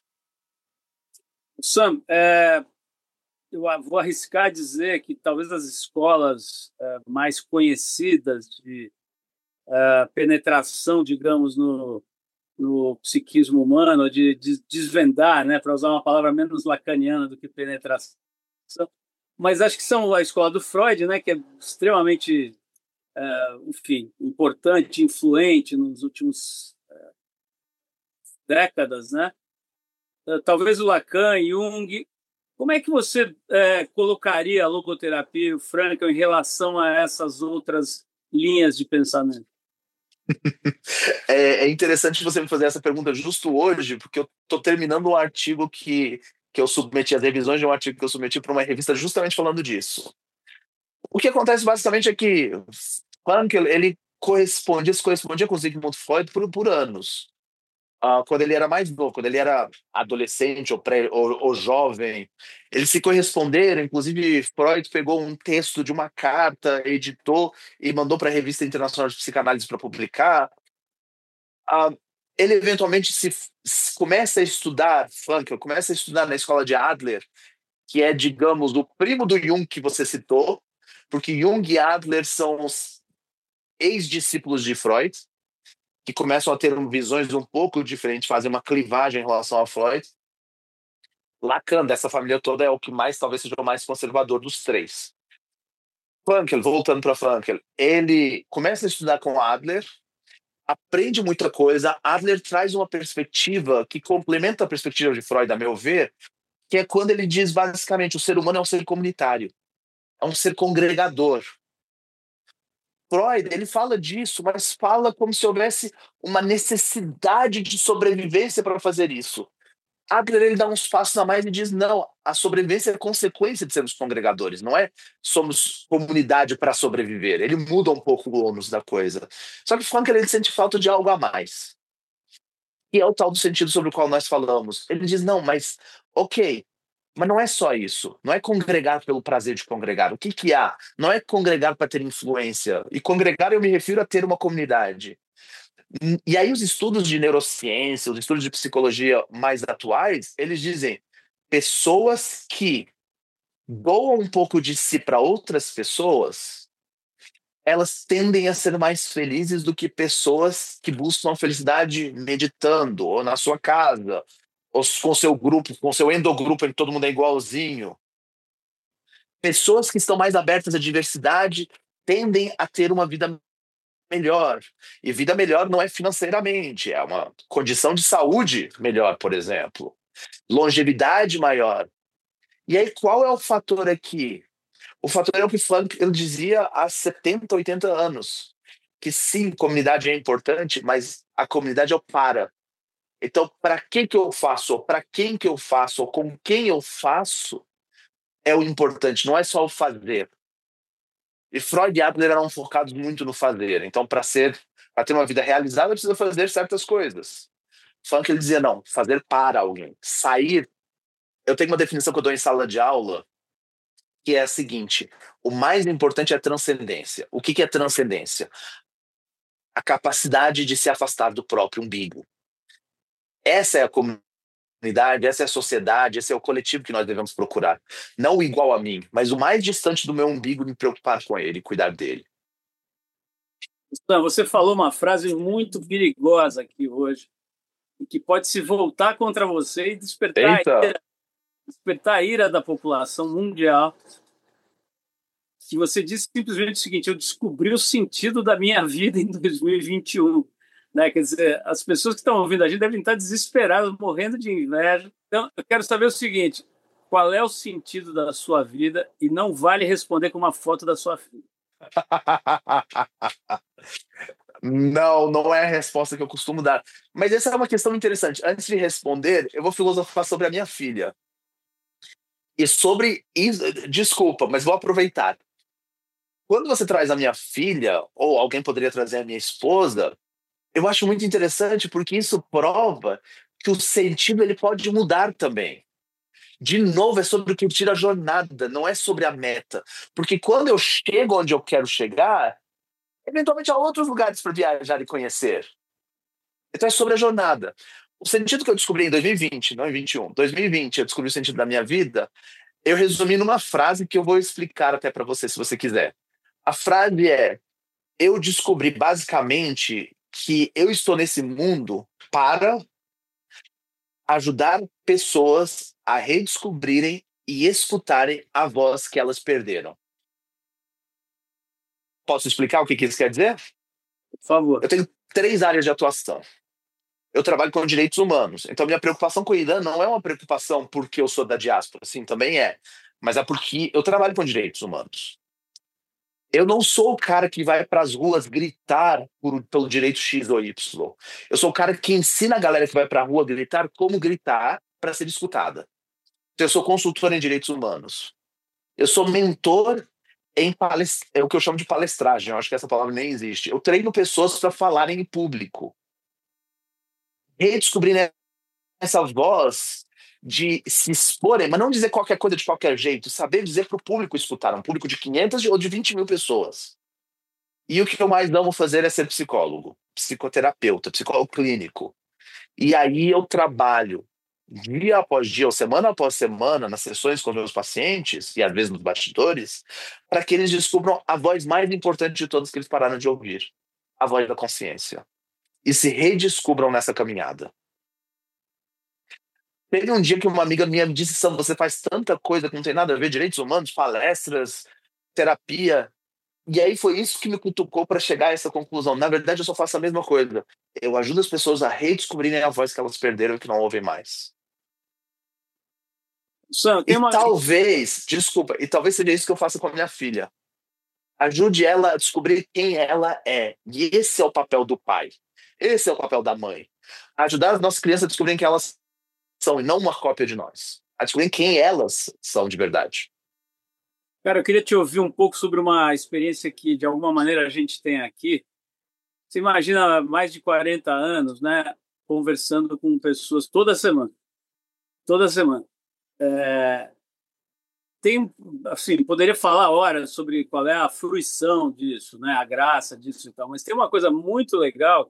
Sam, é, eu vou arriscar dizer que talvez as escolas é, mais conhecidas de é, penetração, digamos, no, no psiquismo humano, de, de desvendar, né, para usar uma palavra menos lacaniana do que penetração, mas acho que são a escola do Freud, né, que é extremamente, é, enfim, importante, influente nos últimos é, décadas, né? Talvez o Lacan, Jung. Como é que você é, colocaria a logoterapia e o Frankl em relação a essas outras linhas de pensamento? É, é interessante você me fazer essa pergunta justo hoje, porque eu estou terminando um artigo que, que eu submeti, as revisões de um artigo que eu submeti para uma revista justamente falando disso. O que acontece basicamente é que Frankl, ele correspondia, se correspondia com Sigmund Freud por, por anos. Uh, quando ele era mais novo, quando ele era adolescente ou, pré, ou, ou jovem, eles se corresponderam. Inclusive, Freud pegou um texto de uma carta, editou e mandou para a Revista Internacional de Psicanálise para publicar. Uh, ele eventualmente se, se começa a estudar, Frankl começa a estudar na escola de Adler, que é, digamos, o primo do Jung que você citou, porque Jung e Adler são os ex-discípulos de Freud, que começam a ter visões um pouco diferentes, fazem uma clivagem em relação a Freud. Lacan, dessa família toda, é o que mais, talvez seja o mais conservador dos três. Frankl, voltando para Frankl, ele começa a estudar com Adler, aprende muita coisa. Adler traz uma perspectiva que complementa a perspectiva de Freud, a meu ver, que é quando ele diz, basicamente, o ser humano é um ser comunitário, é um ser congregador. Freud, ele fala disso, mas fala como se houvesse uma necessidade de sobrevivência para fazer isso. Adler, ele dá uns passos a mais e diz, não, a sobrevivência é consequência de sermos congregadores, não é somos comunidade para sobreviver. Ele muda um pouco o ônus da coisa. Só que Frankl, ele sente falta de algo a mais. E é o tal do sentido sobre o qual nós falamos. Ele diz, não, mas, ok, mas não é só isso. Não é congregar pelo prazer de congregar. O que que há? Não é congregar para ter influência. E congregar eu me refiro a ter uma comunidade. E aí os estudos de neurociência, os estudos de psicologia mais atuais, eles dizem pessoas que doam um pouco de si para outras pessoas, elas tendem a ser mais felizes do que pessoas que buscam a felicidade meditando, ou na sua casa, ou com seu grupo, com seu endogrupo, em que todo mundo é igualzinho. Pessoas que estão mais abertas à diversidade tendem a ter uma vida melhor. E vida melhor não é financeiramente, é uma condição de saúde melhor, por exemplo. Longevidade maior. E aí, qual é o fator aqui? O fator é o que Frankl dizia há setenta, oitenta anos. Que sim, comunidade é importante, mas a comunidade é o para. Então, para que que eu faço, ou para quem que eu faço, ou com quem eu faço, é o importante, não é só o fazer. E Freud e Adler eram focados muito no fazer. Então, para ser, para ter uma vida realizada, precisa fazer certas coisas. Frankl dizia, não, fazer para alguém. Sair. Eu tenho uma definição que eu dou em sala de aula, que é a seguinte, o mais importante é a transcendência. O que que é transcendência? A capacidade de se afastar do próprio umbigo. Essa é a comunidade, essa é a sociedade, esse é o coletivo que nós devemos procurar. Não o igual a mim, mas o mais distante do meu umbigo, me preocupar com ele, cuidar dele. Você falou uma frase muito perigosa aqui hoje, que pode se voltar contra você e despertar a ira, despertar a ira da população mundial. Que você disse simplesmente o seguinte, eu descobri o sentido da minha vida em dois mil e vinte e um. Né? Quer dizer, as pessoas que estão ouvindo a gente devem estar desesperadas, morrendo de inveja. Então, eu quero saber o seguinte, qual é o sentido da sua vida? E não vale responder com uma foto da sua filha. Não, não é a resposta que eu costumo dar. Mas essa é uma questão interessante. Antes de responder, eu vou filosofar sobre a minha filha. E sobre isso, desculpa, mas vou aproveitar. Quando você traz a minha filha, ou alguém poderia trazer a minha esposa, eu acho muito interessante porque isso prova que o sentido ele pode mudar também. De novo, é sobre curtir a jornada, não é sobre a meta. Porque quando eu chego onde eu quero chegar, eventualmente há outros lugares para viajar e conhecer. Então é sobre a jornada. O sentido que eu descobri em dois mil e vinte, não em vinte e um, dois mil e vinte, eu descobri o sentido da minha vida, eu resumi numa frase que eu vou explicar até para você, se você quiser. A frase é: eu descobri basicamente que eu estou nesse mundo para ajudar pessoas a redescobrirem e escutarem a voz que elas perderam. Posso explicar o que isso quer dizer? Por favor. Eu tenho três áreas de atuação. Eu trabalho com direitos humanos. Então, minha preocupação com o Irã não é uma preocupação porque eu sou da diáspora. Sim, também é. Mas é porque eu trabalho com direitos humanos. Eu não sou o cara que vai para as ruas gritar por, pelo direito X ou Y. Eu sou o cara que ensina a galera que vai para a rua gritar como gritar para ser escutada. Então, eu sou consultor em direitos humanos. Eu sou mentor em palest... é o que eu chamo de palestragem. Eu acho que essa palavra nem existe. Eu treino pessoas para falarem em público. Redescobrindo essa voz de se exporem, mas não dizer qualquer coisa de qualquer jeito, saber dizer para o público escutar, um público de quinhentas ou de vinte mil pessoas. E o que eu mais amo fazer é ser psicólogo, psicoterapeuta, psicólogo clínico. E aí eu trabalho dia após dia, ou semana após semana, nas sessões com meus pacientes, e às vezes nos bastidores, para que eles descubram a voz mais importante de todas que eles pararam de ouvir, a voz da consciência. E se redescubram nessa caminhada. Teve um dia que uma amiga minha me disse: Sam, você faz tanta coisa que não tem nada a ver, direitos humanos, palestras, terapia. E aí foi isso que me cutucou para chegar a essa conclusão. Na verdade, eu só faço a mesma coisa. Eu ajudo as pessoas a redescobrirem a voz que elas perderam e que não ouvem mais. Sam, tem e uma... talvez, desculpa, e talvez seja isso que eu faça com a minha filha. Ajude ela a descobrir quem ela é. E esse é o papel do pai. Esse é o papel da mãe. Ajudar as nossas crianças a descobrirem quem elas são e não uma cópia de nós. A descobrir quem elas são de verdade. Cara, eu queria te ouvir um pouco sobre uma experiência que, de alguma maneira, a gente tem aqui. Você imagina mais de quarenta anos, né, conversando com pessoas toda semana. Toda semana. É... Tem, assim, poderia falar horas sobre qual é a fruição disso, né, a graça disso e tal, mas tem uma coisa muito legal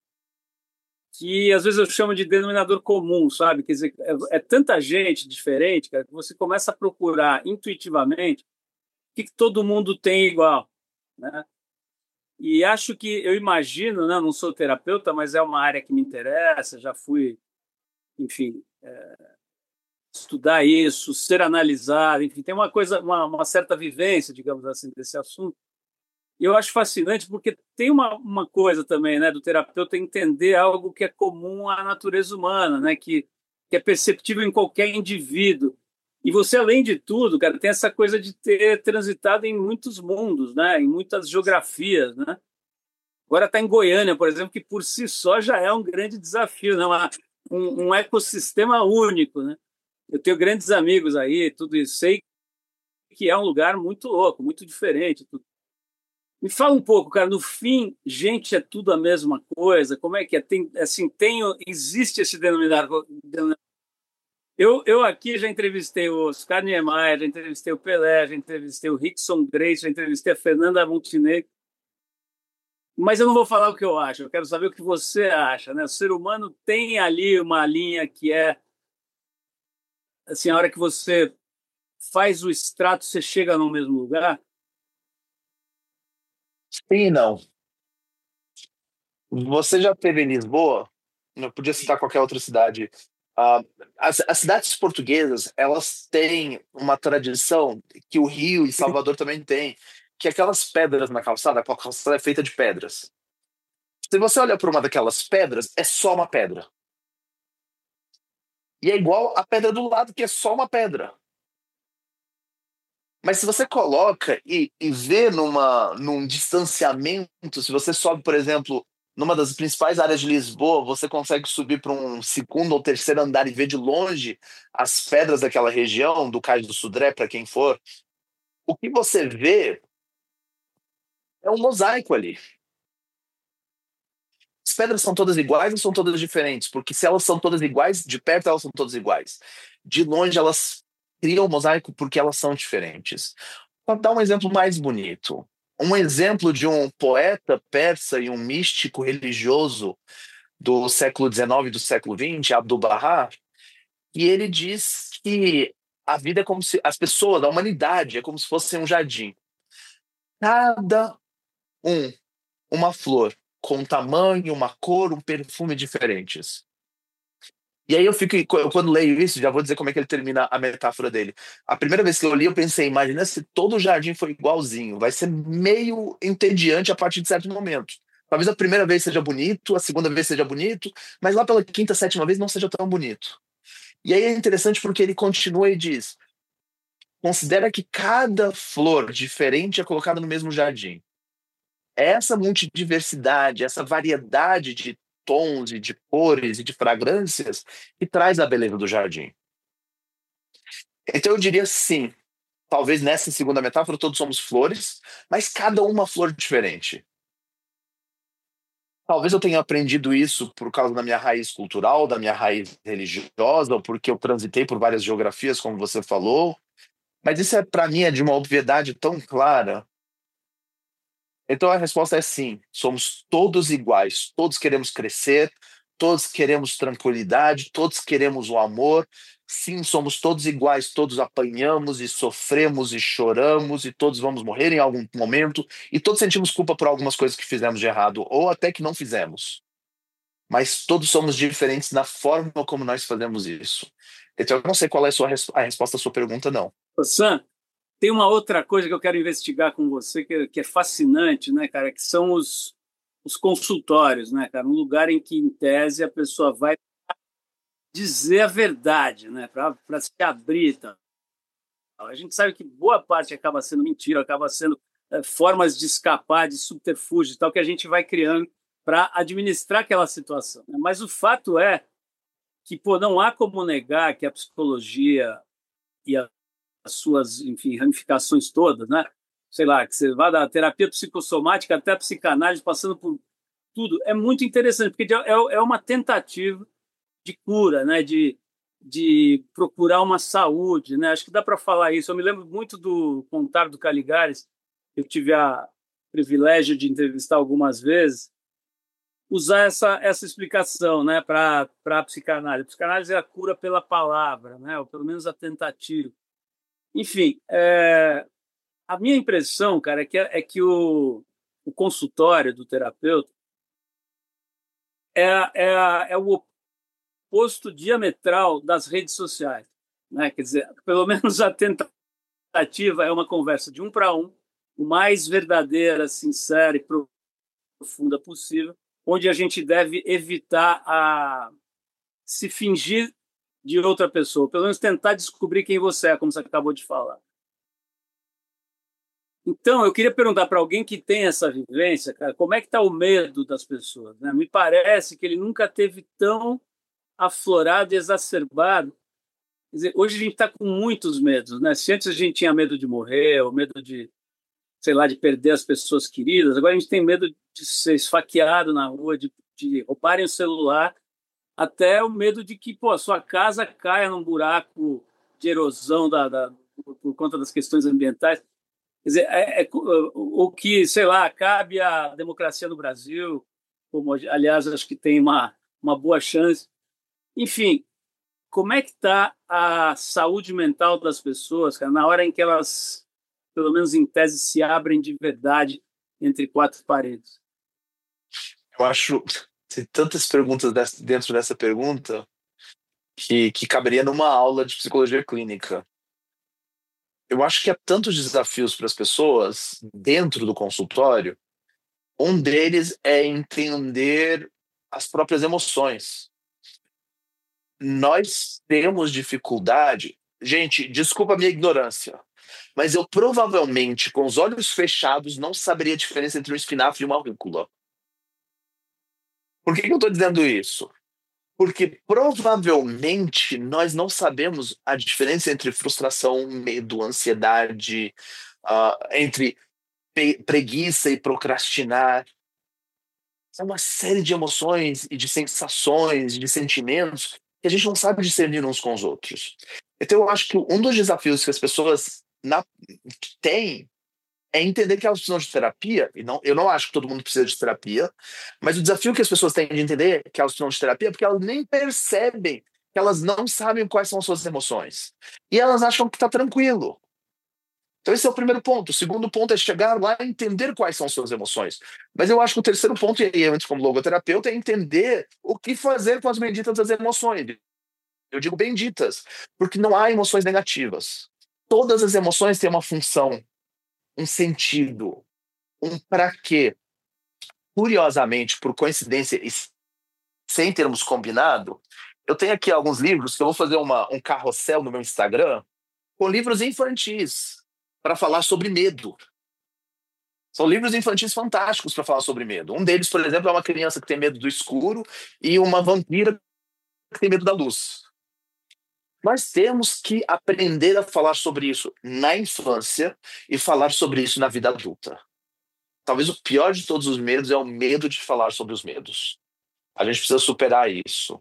que às vezes eu chamo de denominador comum, sabe? Quer dizer, é, é tanta gente diferente, cara, que você começa a procurar intuitivamente o que, que todo mundo tem igual, né? E acho que, eu imagino, né, não sou terapeuta, mas é uma área que me interessa, já fui, enfim, é, estudar isso, ser analisado, enfim, tem uma coisa, uma, uma certa vivência, digamos assim, desse assunto. E eu acho fascinante porque tem uma, uma coisa também, né, do terapeuta entender algo que é comum à natureza humana, né, que, que é perceptível em qualquer indivíduo. E você, além de tudo, cara, tem essa coisa de ter transitado em muitos mundos, né, em muitas geografias, né? Agora está em Goiânia, por exemplo, que por si só já é um grande desafio, né? Uma, um, um ecossistema único, né? Eu tenho grandes amigos aí, tudo isso, sei que é um lugar muito louco, muito diferente, tudo. Me fala um pouco, cara, no fim, gente, é tudo a mesma coisa? Como é que é? Tem, assim, tem, existe esse denominador? Eu, eu aqui já entrevistei o Oscar Niemeyer, já entrevistei o Pelé, já entrevistei o Rickson Grace, já entrevistei a Fernanda Montenegro, mas eu não vou falar o que eu acho, eu quero saber o que você acha, né? O ser humano tem ali uma linha que é, assim, a hora que você faz o extrato, você chega no mesmo lugar? Sim e não. Você já esteve em Lisboa? Eu podia citar qualquer outra cidade. Uh, as, as cidades portuguesas, elas têm uma tradição que o Rio e Salvador também têm, que é aquelas pedras na calçada, a calçada é feita de pedras. Se você olha para uma daquelas pedras, é só uma pedra. E é igual a pedra do lado, que é só uma pedra. Mas se você coloca e, e vê numa, num distanciamento, se você sobe, por exemplo, numa das principais áreas de Lisboa, você consegue subir para um segundo ou terceiro andar e ver de longe as pedras daquela região, do Cais do Sodré, para quem for. O que você vê é um mosaico ali. As pedras são todas iguais ou são todas diferentes? Porque se elas são todas iguais, de perto elas são todas iguais. De longe elas criam um mosaico porque elas são diferentes. Para dar um exemplo mais bonito, um exemplo de um poeta persa e um místico religioso do século dezenove e do século vinte, Abdu'l-Bahá, e ele diz que a vida é como se as pessoas, a humanidade, é como se fosse um jardim. Cada um, uma flor, com um tamanho, uma cor, um perfume diferentes. E aí eu fico, eu, quando leio isso, já vou dizer como é que ele termina a metáfora dele. A primeira vez que eu li, eu pensei, imagina se todo o jardim for igualzinho. Vai ser meio entediante a partir de certo momento. Talvez a primeira vez seja bonito, a segunda vez seja bonito, mas lá pela quinta, sétima vez não seja tão bonito. E aí é interessante porque ele continua e diz: considera que cada flor diferente é colocada no mesmo jardim. Essa multidiversidade, essa variedade de tons e de cores e de fragrâncias que traz a beleza do jardim. Então eu diria sim, talvez nessa segunda metáfora todos somos flores, mas cada uma flor diferente. Talvez eu tenha aprendido isso por causa da minha raiz cultural, da minha raiz religiosa, ou porque eu transitei por várias geografias, como você falou. Mas isso, é, para mim, é de uma obviedade tão clara. Então a resposta é sim, somos todos iguais, todos queremos crescer, todos queremos tranquilidade, todos queremos o amor. Sim, somos todos iguais, todos apanhamos e sofremos e choramos e todos vamos morrer em algum momento e todos sentimos culpa por algumas coisas que fizemos de errado ou até que não fizemos. Mas todos somos diferentes na forma como nós fazemos isso. Então eu não sei qual é a, sua, a resposta à sua pergunta, não. Sam, tem uma outra coisa que eu quero investigar com você que, que é fascinante, né, cara, que são os, os consultórios, né, cara, um lugar em que, em tese, a pessoa vai dizer a verdade, né, para se abrir. Tá? A gente sabe que boa parte acaba sendo mentira, acaba sendo é, formas de escapar, de subterfúgio, tal, que a gente vai criando para administrar aquela situação. Né? Mas o fato é que, pô, não há como negar que a psicologia e a as suas, enfim, ramificações todas, né? Sei lá, que você vai da terapia psicossomática até a psicanálise, passando por tudo, é muito interessante, porque é, é uma tentativa de cura, né? De, de procurar uma saúde, né? Acho que dá para falar isso. Eu me lembro muito do Contar do Caligares, eu tive a privilégio de entrevistar algumas vezes, usar essa, essa explicação, né? Para a psicanálise. A psicanálise é a cura pela palavra, né? Ou pelo menos a tentativa. Enfim, é, a minha impressão, cara, é que, é que o, o consultório do terapeuta é, é, é o oposto diametral das redes sociais. Né? Quer dizer, pelo menos a tentativa é uma conversa de um para um, o mais verdadeira, sincera e profunda possível, onde a gente deve evitar a se fingir de outra pessoa, pelo menos tentar descobrir quem você é, como você acabou de falar. Então, eu queria perguntar para alguém que tem essa vivência, cara, como é que está o medo das pessoas? Né? Me parece que ele nunca teve tão aflorado e exacerbado. Quer dizer, hoje a gente está com muitos medos. Né? Se antes a gente tinha medo de morrer, ou medo de, sei lá, de perder as pessoas queridas, agora a gente tem medo de ser esfaqueado na rua, de, de roubarem o celular, até o medo de que pô, a sua casa caia num buraco de erosão da, da, por, por conta das questões ambientais. Quer dizer, é, é, o que, sei lá, cabe à democracia no Brasil, como, aliás, acho que tem uma, uma boa chance. Enfim, como é que está a saúde mental das pessoas, cara, na hora em que elas, pelo menos em tese, se abrem de verdade entre quatro paredes? Eu acho... Tem tantas perguntas dentro dessa pergunta que, que caberia numa aula de psicologia clínica. Eu acho que há tantos desafios para as pessoas dentro do consultório. Um deles é entender as próprias emoções. Nós temos dificuldade... Gente, desculpa a minha ignorância, mas eu provavelmente, com os olhos fechados, não saberia a diferença entre um espinafre e uma rúcula. Por que, que eu estou dizendo isso? Porque provavelmente nós não sabemos a diferença entre frustração, medo, ansiedade, uh, entre pe- preguiça e procrastinar. É uma série de emoções e de sensações, de sentimentos que a gente não sabe discernir uns com os outros. Então eu acho que um dos desafios que as pessoas na, têm é entender que elas precisam de terapia, e não, eu não acho que todo mundo precisa de terapia, mas o desafio que as pessoas têm de entender que elas precisam de terapia é porque elas nem percebem que elas não sabem quais são as suas emoções. E elas acham que está tranquilo. Então esse é o primeiro ponto. O segundo ponto é chegar lá e entender quais são as suas emoções. Mas eu acho que o terceiro ponto, e aí antes como logoterapeuta, é entender o que fazer com as benditas das emoções. Eu digo benditas, porque não há emoções negativas. Todas as emoções têm uma função, um sentido, um para quê. Curiosamente, por coincidência e sem termos combinado, eu tenho aqui alguns livros que eu vou fazer uma, um carrossel no meu Instagram com livros infantis para falar sobre medo. São livros infantis fantásticos para falar sobre medo. Um deles, por exemplo, é uma criança que tem medo do escuro e uma vampira que tem medo da luz. Nós temos que aprender a falar sobre isso na infância e falar sobre isso na vida adulta. Talvez o pior de todos os medos é o medo de falar sobre os medos. A gente precisa superar isso.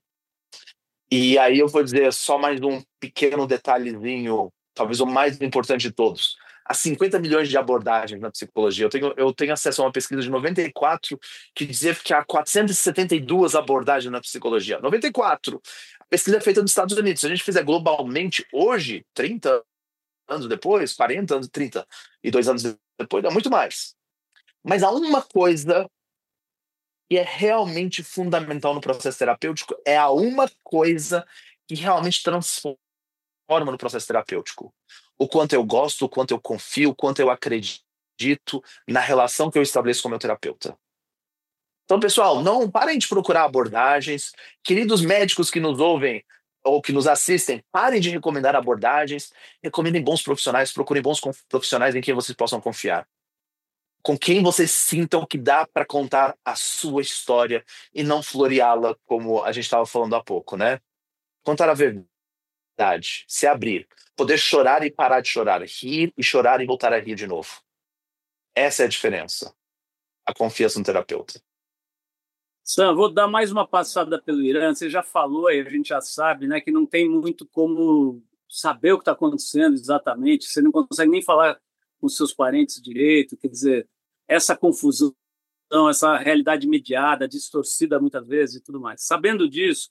E aí eu vou dizer só mais um pequeno detalhezinho, talvez o mais importante de todos. Há cinquenta milhões de abordagens na psicologia. Eu tenho, eu tenho acesso a uma pesquisa de noventa e quatro que dizia que há quatrocentas e setenta e duas abordagens na psicologia. noventa e quatro! A pesquisa é feita nos Estados Unidos. Se a gente fizer globalmente hoje, trinta anos depois, quarenta anos, trinta e dois anos depois, dá muito mais. Mas há uma coisa que é realmente fundamental no processo terapêutico, é a uma coisa que realmente transforma no processo terapêutico. O quanto eu gosto, o quanto eu confio, o quanto eu acredito na relação que eu estabeleço com o meu terapeuta. Então, pessoal, não parem de procurar abordagens. Queridos médicos que nos ouvem ou que nos assistem, parem de recomendar abordagens. Recomendem bons profissionais, procurem bons profissionais em quem vocês possam confiar. Com quem vocês sintam que dá para contar a sua história e não floreá-la como a gente estava falando há pouco, né? Contar a verdade, se abrir, poder chorar e parar de chorar, rir e chorar e voltar a rir de novo. Essa é a diferença. A confiança no terapeuta. Sam, vou dar mais uma passada pelo Irã. Você já falou, e a gente já sabe, né, que não tem muito como saber o que está acontecendo exatamente. Você não consegue nem falar com seus parentes direito. Quer dizer, essa confusão, essa realidade mediada, distorcida muitas vezes e tudo mais. Sabendo disso,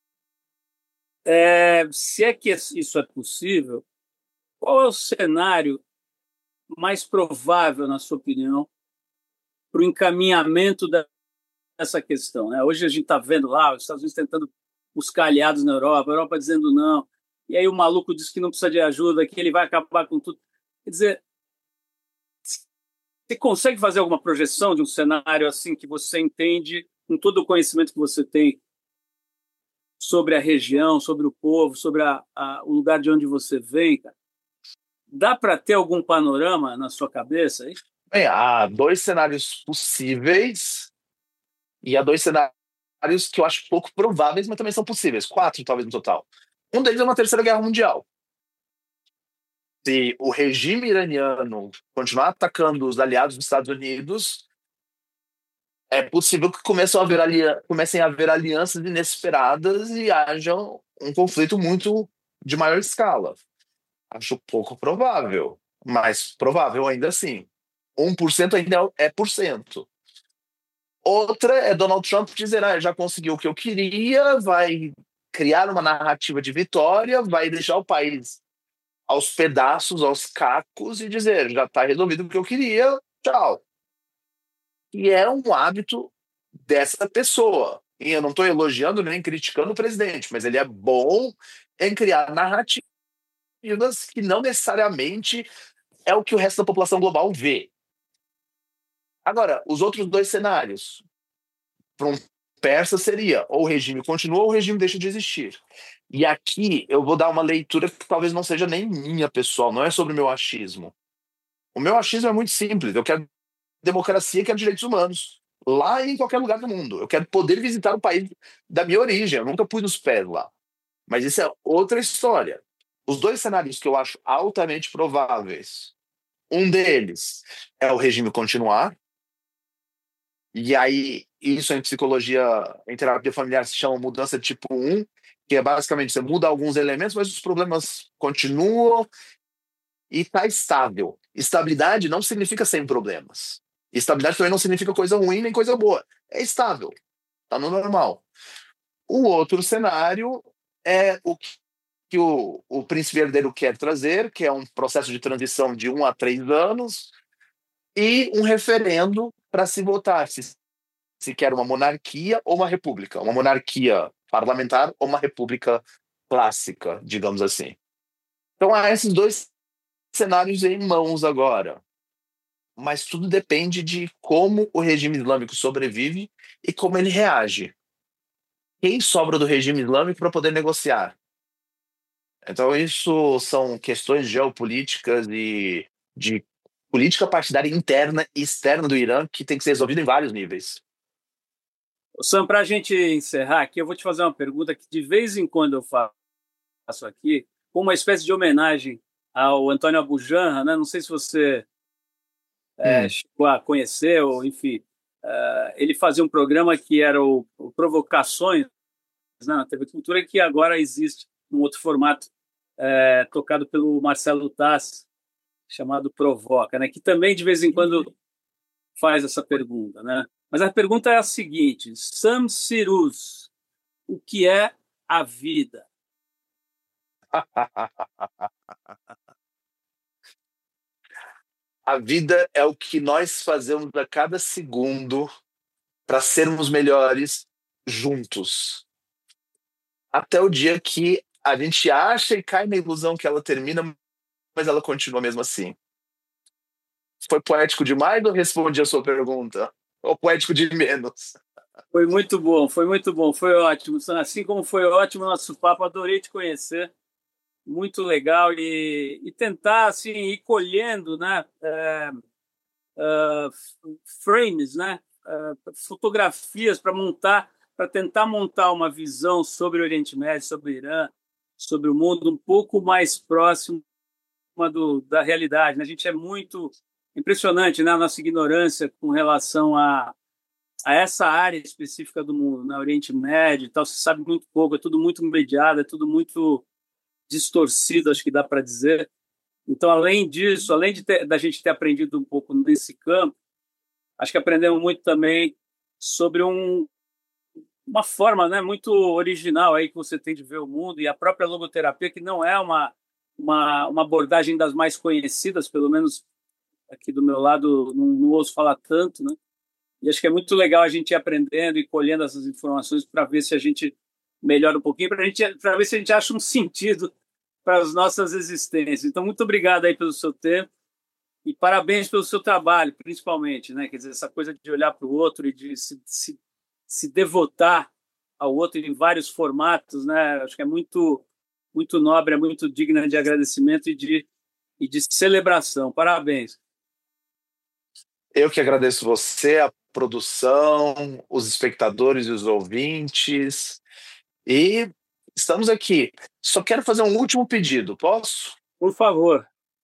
é, se é que isso é possível, qual é o cenário mais provável, na sua opinião, para o encaminhamento da essa questão, né? Hoje a gente está vendo lá os Estados Unidos tentando buscar aliados na Europa, a Europa dizendo não, e aí o maluco diz que não precisa de ajuda, que ele vai acabar com tudo. Quer dizer, você consegue fazer alguma projeção de um cenário assim que você entende, com todo o conhecimento que você tem sobre a região, sobre o povo, sobre a, a, o lugar de onde você vem, cara? Dá para ter algum panorama na sua cabeça aí? Bem, há dois cenários possíveis. E há dois cenários que eu acho pouco prováveis, mas também são possíveis. Quatro, talvez, no total. Um deles é uma terceira guerra mundial. Se o regime iraniano continuar atacando os aliados dos Estados Unidos, é possível que comecem a haver, ali... comecem a haver alianças inesperadas e haja um conflito muito de maior escala. Acho pouco provável, mas provável ainda assim. um por cento ainda é por cento. Outra é Donald Trump dizer, ah, já conseguiu o que eu queria, vai criar uma narrativa de vitória, vai deixar o país aos pedaços, aos cacos e dizer, já está resolvido o que eu queria, tchau. E é um hábito dessa pessoa. E eu não estou elogiando nem criticando o presidente, mas ele é bom em criar narrativas que não necessariamente é o que o resto da população global vê. Agora, os outros dois cenários, para um persa seria ou o regime continua ou o regime deixa de existir. E aqui eu vou dar uma leitura que talvez não seja nem minha, pessoal, não é sobre o meu achismo. O meu achismo é muito simples, eu quero democracia, quero direitos humanos, lá e em qualquer lugar do mundo. Eu quero poder visitar o país da minha origem, eu nunca pus os pés lá. Mas isso é outra história. Os dois cenários que eu acho altamente prováveis, um deles é o regime continuar, E aí, isso em psicologia, em terapia familiar, se chama mudança tipo um, que é basicamente você muda alguns elementos, mas os problemas continuam e está estável. Estabilidade não significa sem problemas. Estabilidade também não significa coisa ruim nem coisa boa. É estável, está no normal. O outro cenário é o que que o, o príncipe herdeiro quer trazer, que é um processo de transição de um a três anos, e um referendo para se votar se, se quer uma monarquia ou uma república, uma monarquia parlamentar ou uma república clássica, digamos assim. Então há esses dois cenários em mãos agora, mas tudo depende de como o regime islâmico sobrevive e como ele reage. Quem sobra do regime islâmico para poder negociar? Então, isso são questões geopolíticas e de política partidária interna e externa do Irã que tem que ser resolvida em vários níveis. Sam, para a gente encerrar aqui, eu vou te fazer uma pergunta que de vez em quando eu faço aqui, com uma espécie de homenagem ao Antônio Abu Janra, né? Não sei se você é, hum. chegou a conhecer, ou enfim, uh, ele fazia um programa que era o, o Provocações, né, na T V Cultura, que agora existe num outro formato, É, tocado pelo Marcelo Tassi, chamado Provoca, né, que também de vez em quando faz essa pergunta, né? Mas a pergunta é a seguinte: Sam Ciruz, o que é a vida? A vida é o que nós fazemos a cada segundo para sermos melhores juntos, até o dia que a gente acha e cai na ilusão que ela termina, mas ela continua mesmo assim. Foi poético demais ou respondi a sua pergunta? Ou poético de menos? Foi muito bom, foi muito bom, foi ótimo. Assim como foi ótimo o nosso papo, adorei te conhecer. Muito legal. E, e tentar assim, ir colhendo, né, é, é, frames, né, é, fotografias para montar, para tentar montar uma visão sobre o Oriente Médio, sobre o Irã, sobre o mundo um pouco mais próximo do, da realidade, né? A gente é muito impressionante, né, a nossa ignorância com relação a, a essa área específica do mundo, no, né? Oriente Médio e tal, se sabe muito pouco, é tudo muito mediado, é tudo muito distorcido, acho que dá para dizer. Então, além disso, além de ter, da gente ter aprendido um pouco nesse campo, acho que aprendemos muito também sobre um uma forma, né, muito original aí que você tem de ver o mundo, e a própria logoterapia, que não é uma, uma, uma abordagem das mais conhecidas, pelo menos aqui do meu lado não, não ouço falar tanto, né? E acho que é muito legal a gente ir aprendendo e colhendo essas informações para ver se a gente melhora um pouquinho, para ver se a gente acha um sentido para as nossas existências. Então, muito obrigado aí pelo seu tempo e parabéns pelo seu trabalho, principalmente, né? Quer dizer, essa coisa de olhar para o outro e de se, se se devotar ao outro em vários formatos, né? Acho que é muito, muito nobre, é muito digna de agradecimento e de, e de celebração. Parabéns. Eu que agradeço você, a produção, os espectadores e os ouvintes. E estamos aqui. Só quero fazer um último pedido, posso? Por favor.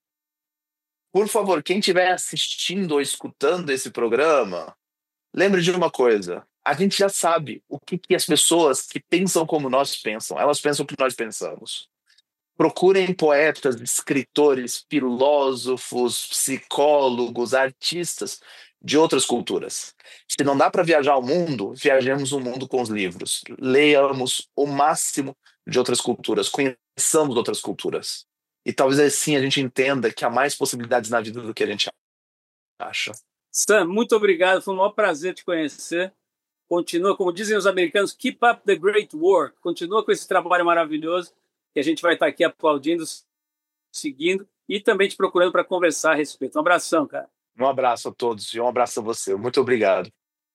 Por favor, quem estiver assistindo ou escutando esse programa, lembre de uma coisa. A gente já sabe o que, que as pessoas que pensam como nós pensam. Elas pensam o que nós pensamos. Procurem poetas, escritores, filósofos, psicólogos, artistas de outras culturas. Se não dá para viajar ao mundo, viajemos o mundo com os livros. Leiamos o máximo de outras culturas. Conheçamos outras culturas. E talvez assim a gente entenda que há mais possibilidades na vida do que a gente acha. Sam, muito obrigado. Foi um maior prazer te conhecer. Continua, como dizem os americanos, keep up the great work. Continua com esse trabalho maravilhoso que a gente vai estar aqui aplaudindo, seguindo e também te procurando para conversar a respeito. Um abração, cara. Um abraço a todos e um abraço a você. Muito obrigado.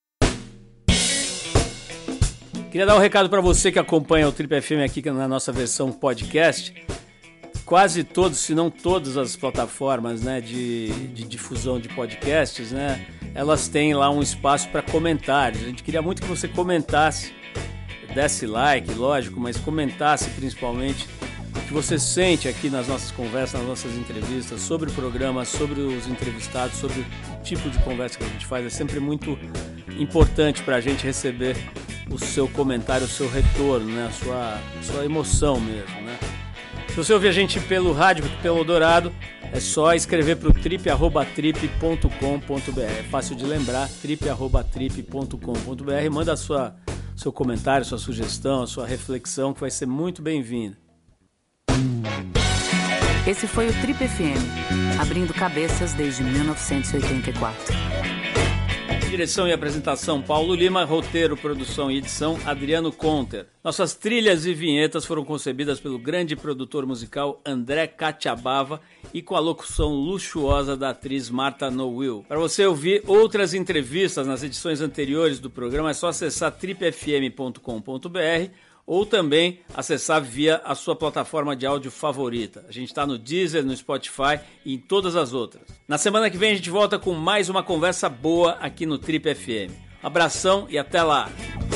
Queria dar um recado para você que acompanha o Trip F M aqui na nossa versão podcast. Quase todos, se não todas as plataformas, né, de, de difusão de podcasts, né, elas têm lá um espaço para comentários. A gente queria muito que você comentasse, desse like, lógico, mas comentasse principalmente o que você sente aqui nas nossas conversas, nas nossas entrevistas, sobre o programa, sobre os entrevistados, sobre o tipo de conversa que a gente faz. É sempre muito importante para a gente receber o seu comentário, o seu retorno, né? a sua, a sua emoção mesmo. Né? Se você ouvir a gente pelo rádio, pelo Dourado, é só escrever para o trip arroba trip ponto com ponto br. É fácil de lembrar, trip arroba trip ponto com ponto br. Manda a sua, seu comentário, sua sugestão, a sua reflexão, que vai ser muito bem-vinda. Esse foi o Trip F M, abrindo cabeças desde mil novecentos e oitenta e quatro. Direção e apresentação Paulo Lima, roteiro, produção e edição Adriano Conter. Nossas trilhas e vinhetas foram concebidas pelo grande produtor musical André Cacciabava e com a locução luxuosa da atriz Marta Nowil. Para você ouvir outras entrevistas nas edições anteriores do programa é só acessar trip f m ponto com ponto br ou também acessar via a sua plataforma de áudio favorita. A gente está no Deezer, no Spotify e em todas as outras. Na semana que vem a gente volta com mais uma conversa boa aqui no Trip F M. Abração e até lá!